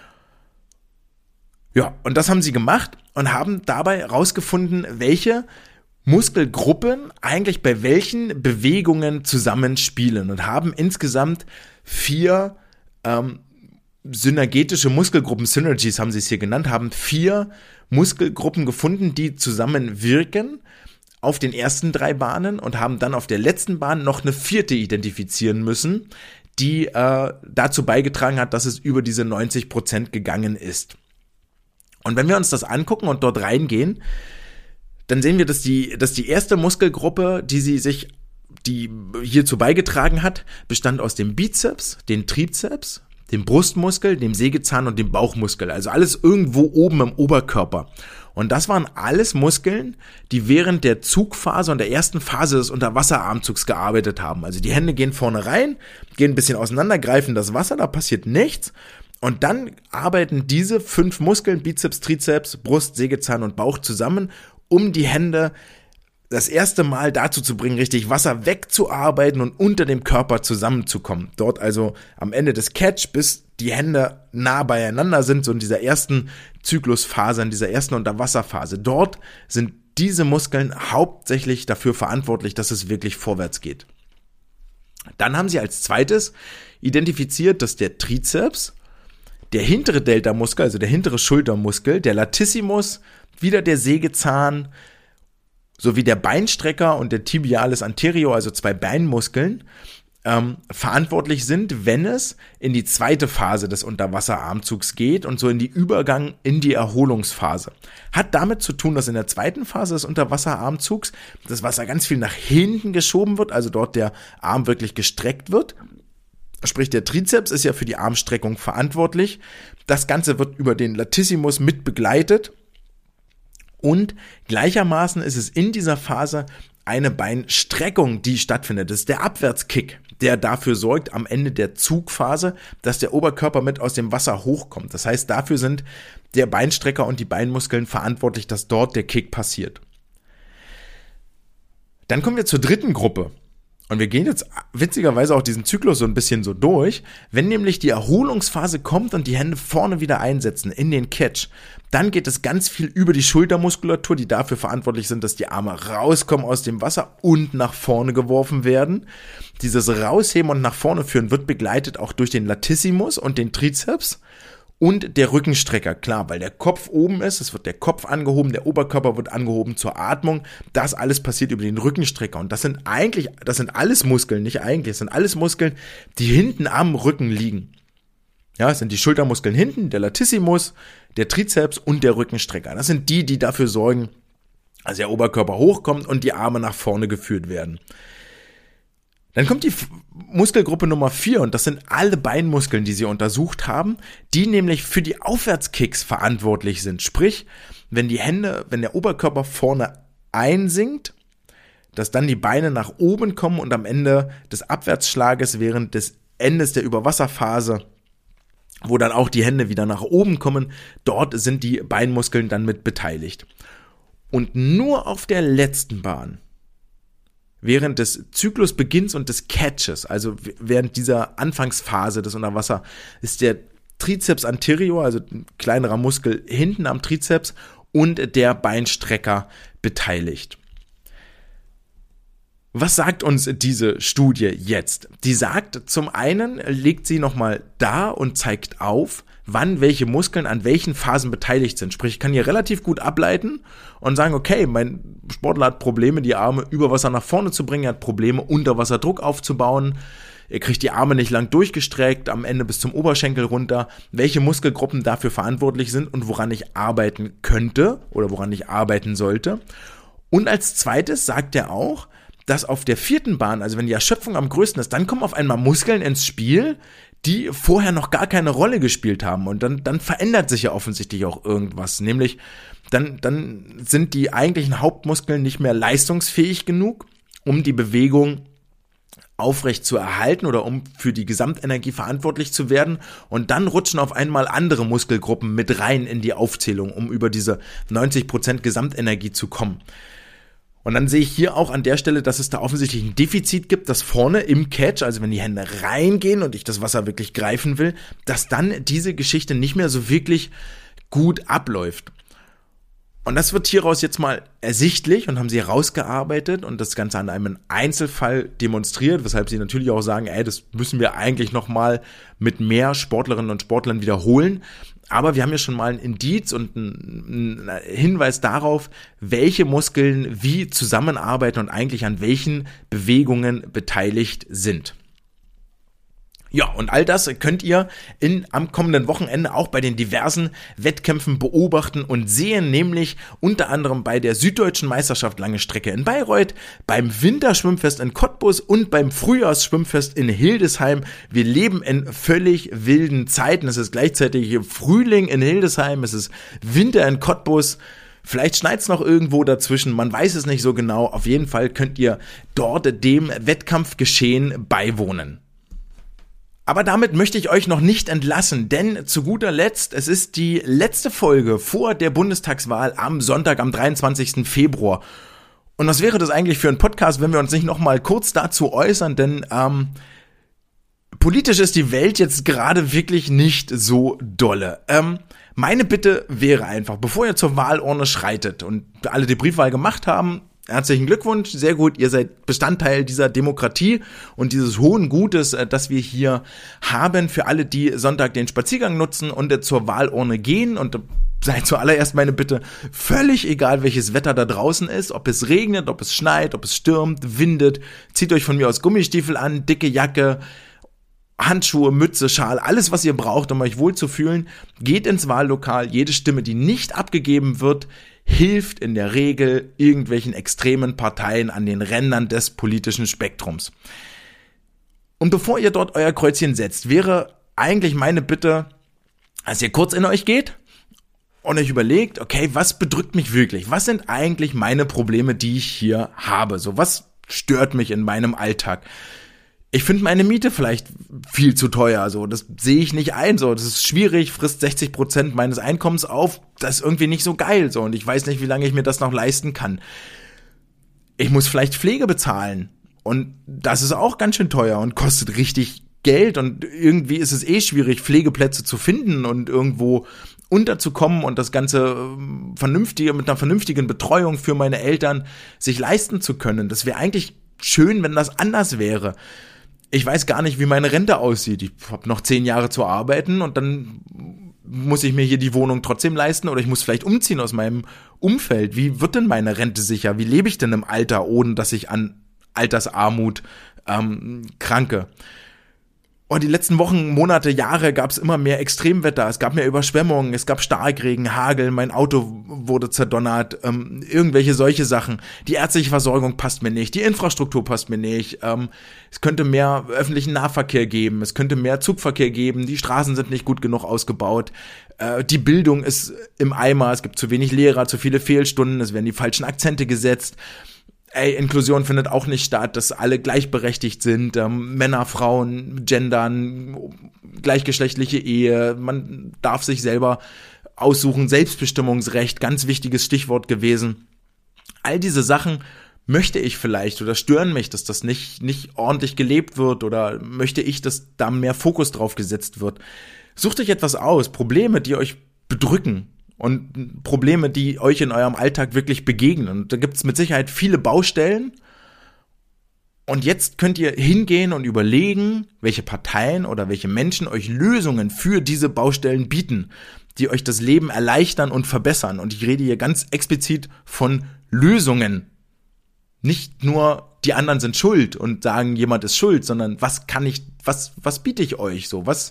Ja, und das haben sie gemacht und haben dabei herausgefunden, welche Muskelgruppen eigentlich bei welchen Bewegungen zusammenspielen und haben insgesamt vier ähm, synergetische Muskelgruppen, Synergies haben sie es hier genannt, haben vier Muskelgruppen gefunden, die zusammenwirken auf den ersten drei Bahnen und haben dann auf der letzten Bahn noch eine vierte identifizieren müssen, die äh, dazu beigetragen hat, dass es über diese neunzig Prozent gegangen ist. Und wenn wir uns das angucken und dort reingehen, dann sehen wir, dass die, dass die erste Muskelgruppe, die sie sich, die hierzu beigetragen hat, bestand aus dem Bizeps, dem Trizeps, dem Brustmuskel, dem Sägezahn und dem Bauchmuskel. Also alles irgendwo oben im Oberkörper. Und das waren alles Muskeln, die während der Zugphase und der ersten Phase des Unterwasserarmzugs gearbeitet haben. Also die Hände gehen vorne rein, gehen ein bisschen auseinander, greifen das Wasser, da passiert nichts. Und dann arbeiten diese fünf Muskeln, Bizeps, Trizeps, Brust, Sägezahn und Bauch zusammen, um die Hände das erste Mal dazu zu bringen, richtig Wasser wegzuarbeiten und unter dem Körper zusammenzukommen. Dort also am Ende des Catch, bis die Hände nah beieinander sind, so in dieser ersten Zyklusphase, in dieser ersten Unterwasserphase. Dort sind diese Muskeln hauptsächlich dafür verantwortlich, dass es wirklich vorwärts geht. Dann haben sie als zweites identifiziert, dass der Trizeps, der hintere Deltamuskel, also der hintere Schultermuskel, der Latissimus, wieder der Sägezahn sowie der Beinstrecker und der Tibialis anterior, also zwei Beinmuskeln, ähm, verantwortlich sind, wenn es in die zweite Phase des Unterwasserarmzugs geht und so in die Übergang in die Erholungsphase. Hat damit zu tun, dass in der zweiten Phase des Unterwasserarmzugs das Wasser ganz viel nach hinten geschoben wird, also dort der Arm wirklich gestreckt wird. Sprich, der Trizeps ist ja für die Armstreckung verantwortlich. Das Ganze wird über den Latissimus mit begleitet. Und gleichermaßen ist es in dieser Phase eine Beinstreckung, die stattfindet. Das ist der Abwärtskick, der dafür sorgt am Ende der Zugphase, dass der Oberkörper mit aus dem Wasser hochkommt. Das heißt, dafür sind der Beinstrecker und die Beinmuskeln verantwortlich, dass dort der Kick passiert. Dann kommen wir zur dritten Gruppe. Und wir gehen jetzt witzigerweise auch diesen Zyklus so ein bisschen so durch. Wenn nämlich die Erholungsphase kommt und die Hände vorne wieder einsetzen in den Catch, dann geht es ganz viel über die Schultermuskulatur, die dafür verantwortlich sind, dass die Arme rauskommen aus dem Wasser und nach vorne geworfen werden. Dieses Rausheben und nach vorne führen wird begleitet auch durch den Latissimus und den Trizeps und der Rückenstrecker. Klar, weil der Kopf oben ist, es wird der Kopf angehoben, der Oberkörper wird angehoben zur Atmung. Das alles passiert über den Rückenstrecker. Und das sind eigentlich, das sind alles Muskeln, nicht eigentlich, das sind alles Muskeln, die hinten am Rücken liegen. Ja, es sind die Schultermuskeln hinten, der Latissimus, der Trizeps und der Rückenstrecker. Das sind die, die dafür sorgen, dass der Oberkörper hochkommt und die Arme nach vorne geführt werden. Dann kommt die F- Muskelgruppe Nummer vier und das sind alle Beinmuskeln, die sie untersucht haben, die nämlich für die Aufwärtskicks verantwortlich sind. Sprich, wenn die Hände, wenn der Oberkörper vorne einsinkt, dass dann die Beine nach oben kommen und am Ende des Abwärtsschlages während des Endes der Überwasserphase, wo dann auch die Hände wieder nach oben kommen, dort sind die Beinmuskeln dann mit beteiligt. Und nur auf der letzten Bahn, während des Zyklusbeginns und des Catches, also während dieser Anfangsphase des Unterwasser, ist der Trizeps anterior, also ein kleinerer Muskel hinten am Trizeps, und der Beinstrecker beteiligt. Was sagt uns diese Studie jetzt? Die sagt, zum einen legt sie nochmal dar und zeigt auf, wann welche Muskeln an welchen Phasen beteiligt sind. Sprich, ich kann hier relativ gut ableiten und sagen, okay, mein Sportler hat Probleme, die Arme über Wasser nach vorne zu bringen, er hat Probleme, unter Wasser Druck aufzubauen, er kriegt die Arme nicht lang durchgestreckt, am Ende bis zum Oberschenkel runter, welche Muskelgruppen dafür verantwortlich sind und woran ich arbeiten könnte oder woran ich arbeiten sollte. Und als zweites sagt er auch, dass auf der vierten Bahn, also wenn die Erschöpfung am größten ist, dann kommen auf einmal Muskeln ins Spiel, die vorher noch gar keine Rolle gespielt haben. Und dann, dann verändert sich ja offensichtlich auch irgendwas. Nämlich, dann, dann sind die eigentlichen Hauptmuskeln nicht mehr leistungsfähig genug, um die Bewegung aufrecht zu erhalten oder um für die Gesamtenergie verantwortlich zu werden. Und dann rutschen auf einmal andere Muskelgruppen mit rein in die Aufzählung, um über diese neunzig Prozent Gesamtenergie zu kommen. Und dann sehe ich hier auch an der Stelle, dass es da offensichtlich ein Defizit gibt, dass vorne im Catch, also wenn die Hände reingehen und ich das Wasser wirklich greifen will, dass dann diese Geschichte nicht mehr so wirklich gut abläuft. Und das wird hieraus jetzt mal ersichtlich und haben sie herausgearbeitet und das Ganze an einem Einzelfall demonstriert, weshalb sie natürlich auch sagen, ey, das müssen wir eigentlich nochmal mit mehr Sportlerinnen und Sportlern wiederholen. Aber wir haben ja schon mal ein Indiz und einen Hinweis darauf, welche Muskeln wie zusammenarbeiten und eigentlich an welchen Bewegungen beteiligt sind. Ja, und all das könnt ihr in, am kommenden Wochenende auch bei den diversen Wettkämpfen beobachten und sehen, nämlich unter anderem bei der Süddeutschen Meisterschaft Lange Strecke in Bayreuth, beim Winterschwimmfest in Cottbus und beim Frühjahrsschwimmfest in Hildesheim. Wir leben in völlig wilden Zeiten. Es ist gleichzeitig Frühling in Hildesheim, es ist Winter in Cottbus. Vielleicht schneit's noch irgendwo dazwischen, man weiß es nicht so genau. Auf jeden Fall könnt ihr dort dem Wettkampfgeschehen beiwohnen. Aber damit möchte ich euch noch nicht entlassen, denn zu guter Letzt, es ist die letzte Folge vor der Bundestagswahl am Sonntag, am dreiundzwanzigsten Februar. Und was wäre das eigentlich für ein Podcast, wenn wir uns nicht noch mal kurz dazu äußern, denn ähm, politisch ist die Welt jetzt gerade wirklich nicht so dolle. Ähm, meine Bitte wäre einfach, bevor ihr zur Wahlurne schreitet und alle die Briefwahl gemacht haben, herzlichen Glückwunsch, sehr gut, ihr seid Bestandteil dieser Demokratie und dieses hohen Gutes, das wir hier haben für alle, die Sonntag den Spaziergang nutzen und zur Wahlurne gehen. Und sei zuallererst meine Bitte, völlig egal welches Wetter da draußen ist, ob es regnet, ob es schneit, ob es stürmt, windet, zieht euch von mir aus Gummistiefel an, dicke Jacke, Handschuhe, Mütze, Schal, alles was ihr braucht, um euch wohl zu fühlen, geht ins Wahllokal. Jede Stimme, die nicht abgegeben wird, hilft in der Regel irgendwelchen extremen Parteien an den Rändern des politischen Spektrums. Und bevor ihr dort euer Kreuzchen setzt, wäre eigentlich meine Bitte, dass ihr kurz in euch geht und euch überlegt, okay, was bedrückt mich wirklich? Was sind eigentlich meine Probleme, die ich hier habe? So, was stört mich in meinem Alltag? Ich finde meine Miete vielleicht viel zu teuer, so, das sehe ich nicht ein, so, das ist schwierig, frisst sechzig Prozent meines Einkommens auf, das ist irgendwie nicht so geil, so, und ich weiß nicht, wie lange ich mir das noch leisten kann. Ich muss vielleicht Pflege bezahlen und das ist auch ganz schön teuer und kostet richtig Geld und irgendwie ist es eh schwierig, Pflegeplätze zu finden und irgendwo unterzukommen und das Ganze vernünftige, mit einer vernünftigen Betreuung für meine Eltern sich leisten zu können. Das wäre eigentlich schön, wenn das anders wäre. Ich weiß gar nicht, wie meine Rente aussieht. Ich habe noch zehn Jahre zu arbeiten und dann muss ich mir hier die Wohnung trotzdem leisten oder ich muss vielleicht umziehen aus meinem Umfeld. Wie wird denn meine Rente sicher? Wie lebe ich denn im Alter, ohne dass ich an Altersarmut ähm, kranke? Und die letzten Wochen, Monate, Jahre gab es immer mehr Extremwetter. Es gab mehr Überschwemmungen, es gab Starkregen, Hagel, mein Auto wurde zerdonnert, ähm, irgendwelche solche Sachen. Die ärztliche Versorgung passt mir nicht, die Infrastruktur passt mir nicht. Ähm, es könnte mehr öffentlichen Nahverkehr geben, es könnte mehr Zugverkehr geben, die Straßen sind nicht gut genug ausgebaut. Äh, die Bildung ist im Eimer, es gibt zu wenig Lehrer, zu viele Fehlstunden, es werden die falschen Akzente gesetzt. Ey, Inklusion findet auch nicht statt, dass alle gleichberechtigt sind, ähm, Männer, Frauen, Gendern, gleichgeschlechtliche Ehe, man darf sich selber aussuchen, Selbstbestimmungsrecht, ganz wichtiges Stichwort gewesen. All diese Sachen möchte ich vielleicht oder stören mich, dass das nicht, nicht ordentlich gelebt wird oder möchte ich, dass da mehr Fokus drauf gesetzt wird. Sucht euch etwas aus, Probleme, die euch bedrücken. Und Probleme, die euch in eurem Alltag wirklich begegnen. Und da gibt es mit Sicherheit viele Baustellen. Und jetzt könnt ihr hingehen und überlegen, welche Parteien oder welche Menschen euch Lösungen für diese Baustellen bieten, die euch das Leben erleichtern und verbessern. Und ich rede hier ganz explizit von Lösungen. Nicht nur, die anderen sind schuld und sagen, jemand ist schuld, sondern was kann ich, was, was biete ich euch so? Was,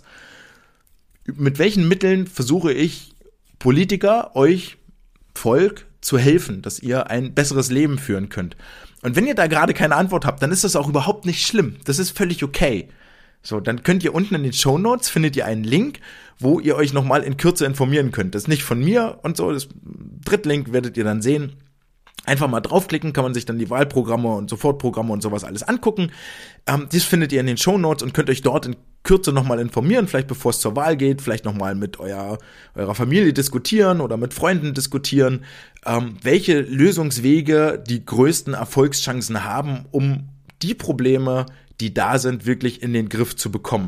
mit welchen Mitteln versuche ich, Politiker, euch, Volk, zu helfen, dass ihr ein besseres Leben führen könnt. Und wenn ihr da gerade keine Antwort habt, dann ist das auch überhaupt nicht schlimm. Das ist völlig okay. So, dann könnt ihr unten in den Shownotes, findet ihr einen Link, wo ihr euch nochmal in Kürze informieren könnt. Das ist nicht von mir und so, das Drittlink werdet ihr dann sehen. Einfach mal draufklicken, kann man sich dann die Wahlprogramme und Sofortprogramme und sowas alles angucken. Ähm, das findet ihr in den Shownotes und könnt euch dort in Kürze nochmal informieren, vielleicht bevor es zur Wahl geht, vielleicht nochmal mit eurer, eurer Familie diskutieren oder mit Freunden diskutieren, ähm, welche Lösungswege die größten Erfolgschancen haben, um die Probleme, die da sind, wirklich in den Griff zu bekommen.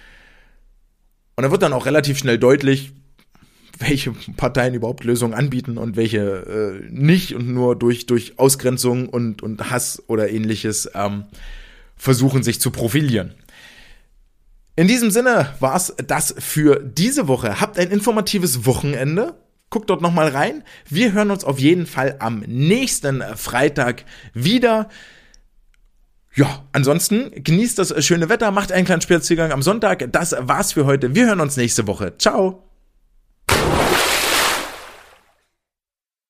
Und da wird dann auch relativ schnell deutlich, welche Parteien überhaupt Lösungen anbieten und welche äh, nicht und nur durch durch Ausgrenzung und und Hass oder ähnliches ähm, versuchen, sich zu profilieren. In diesem Sinne war's das für diese Woche. Habt ein informatives Wochenende. Guckt dort nochmal rein. Wir hören uns auf jeden Fall am nächsten Freitag wieder. Ja, ansonsten genießt das schöne Wetter, macht einen kleinen Spaziergang am Sonntag. Das war's für heute. Wir hören uns nächste Woche. Ciao.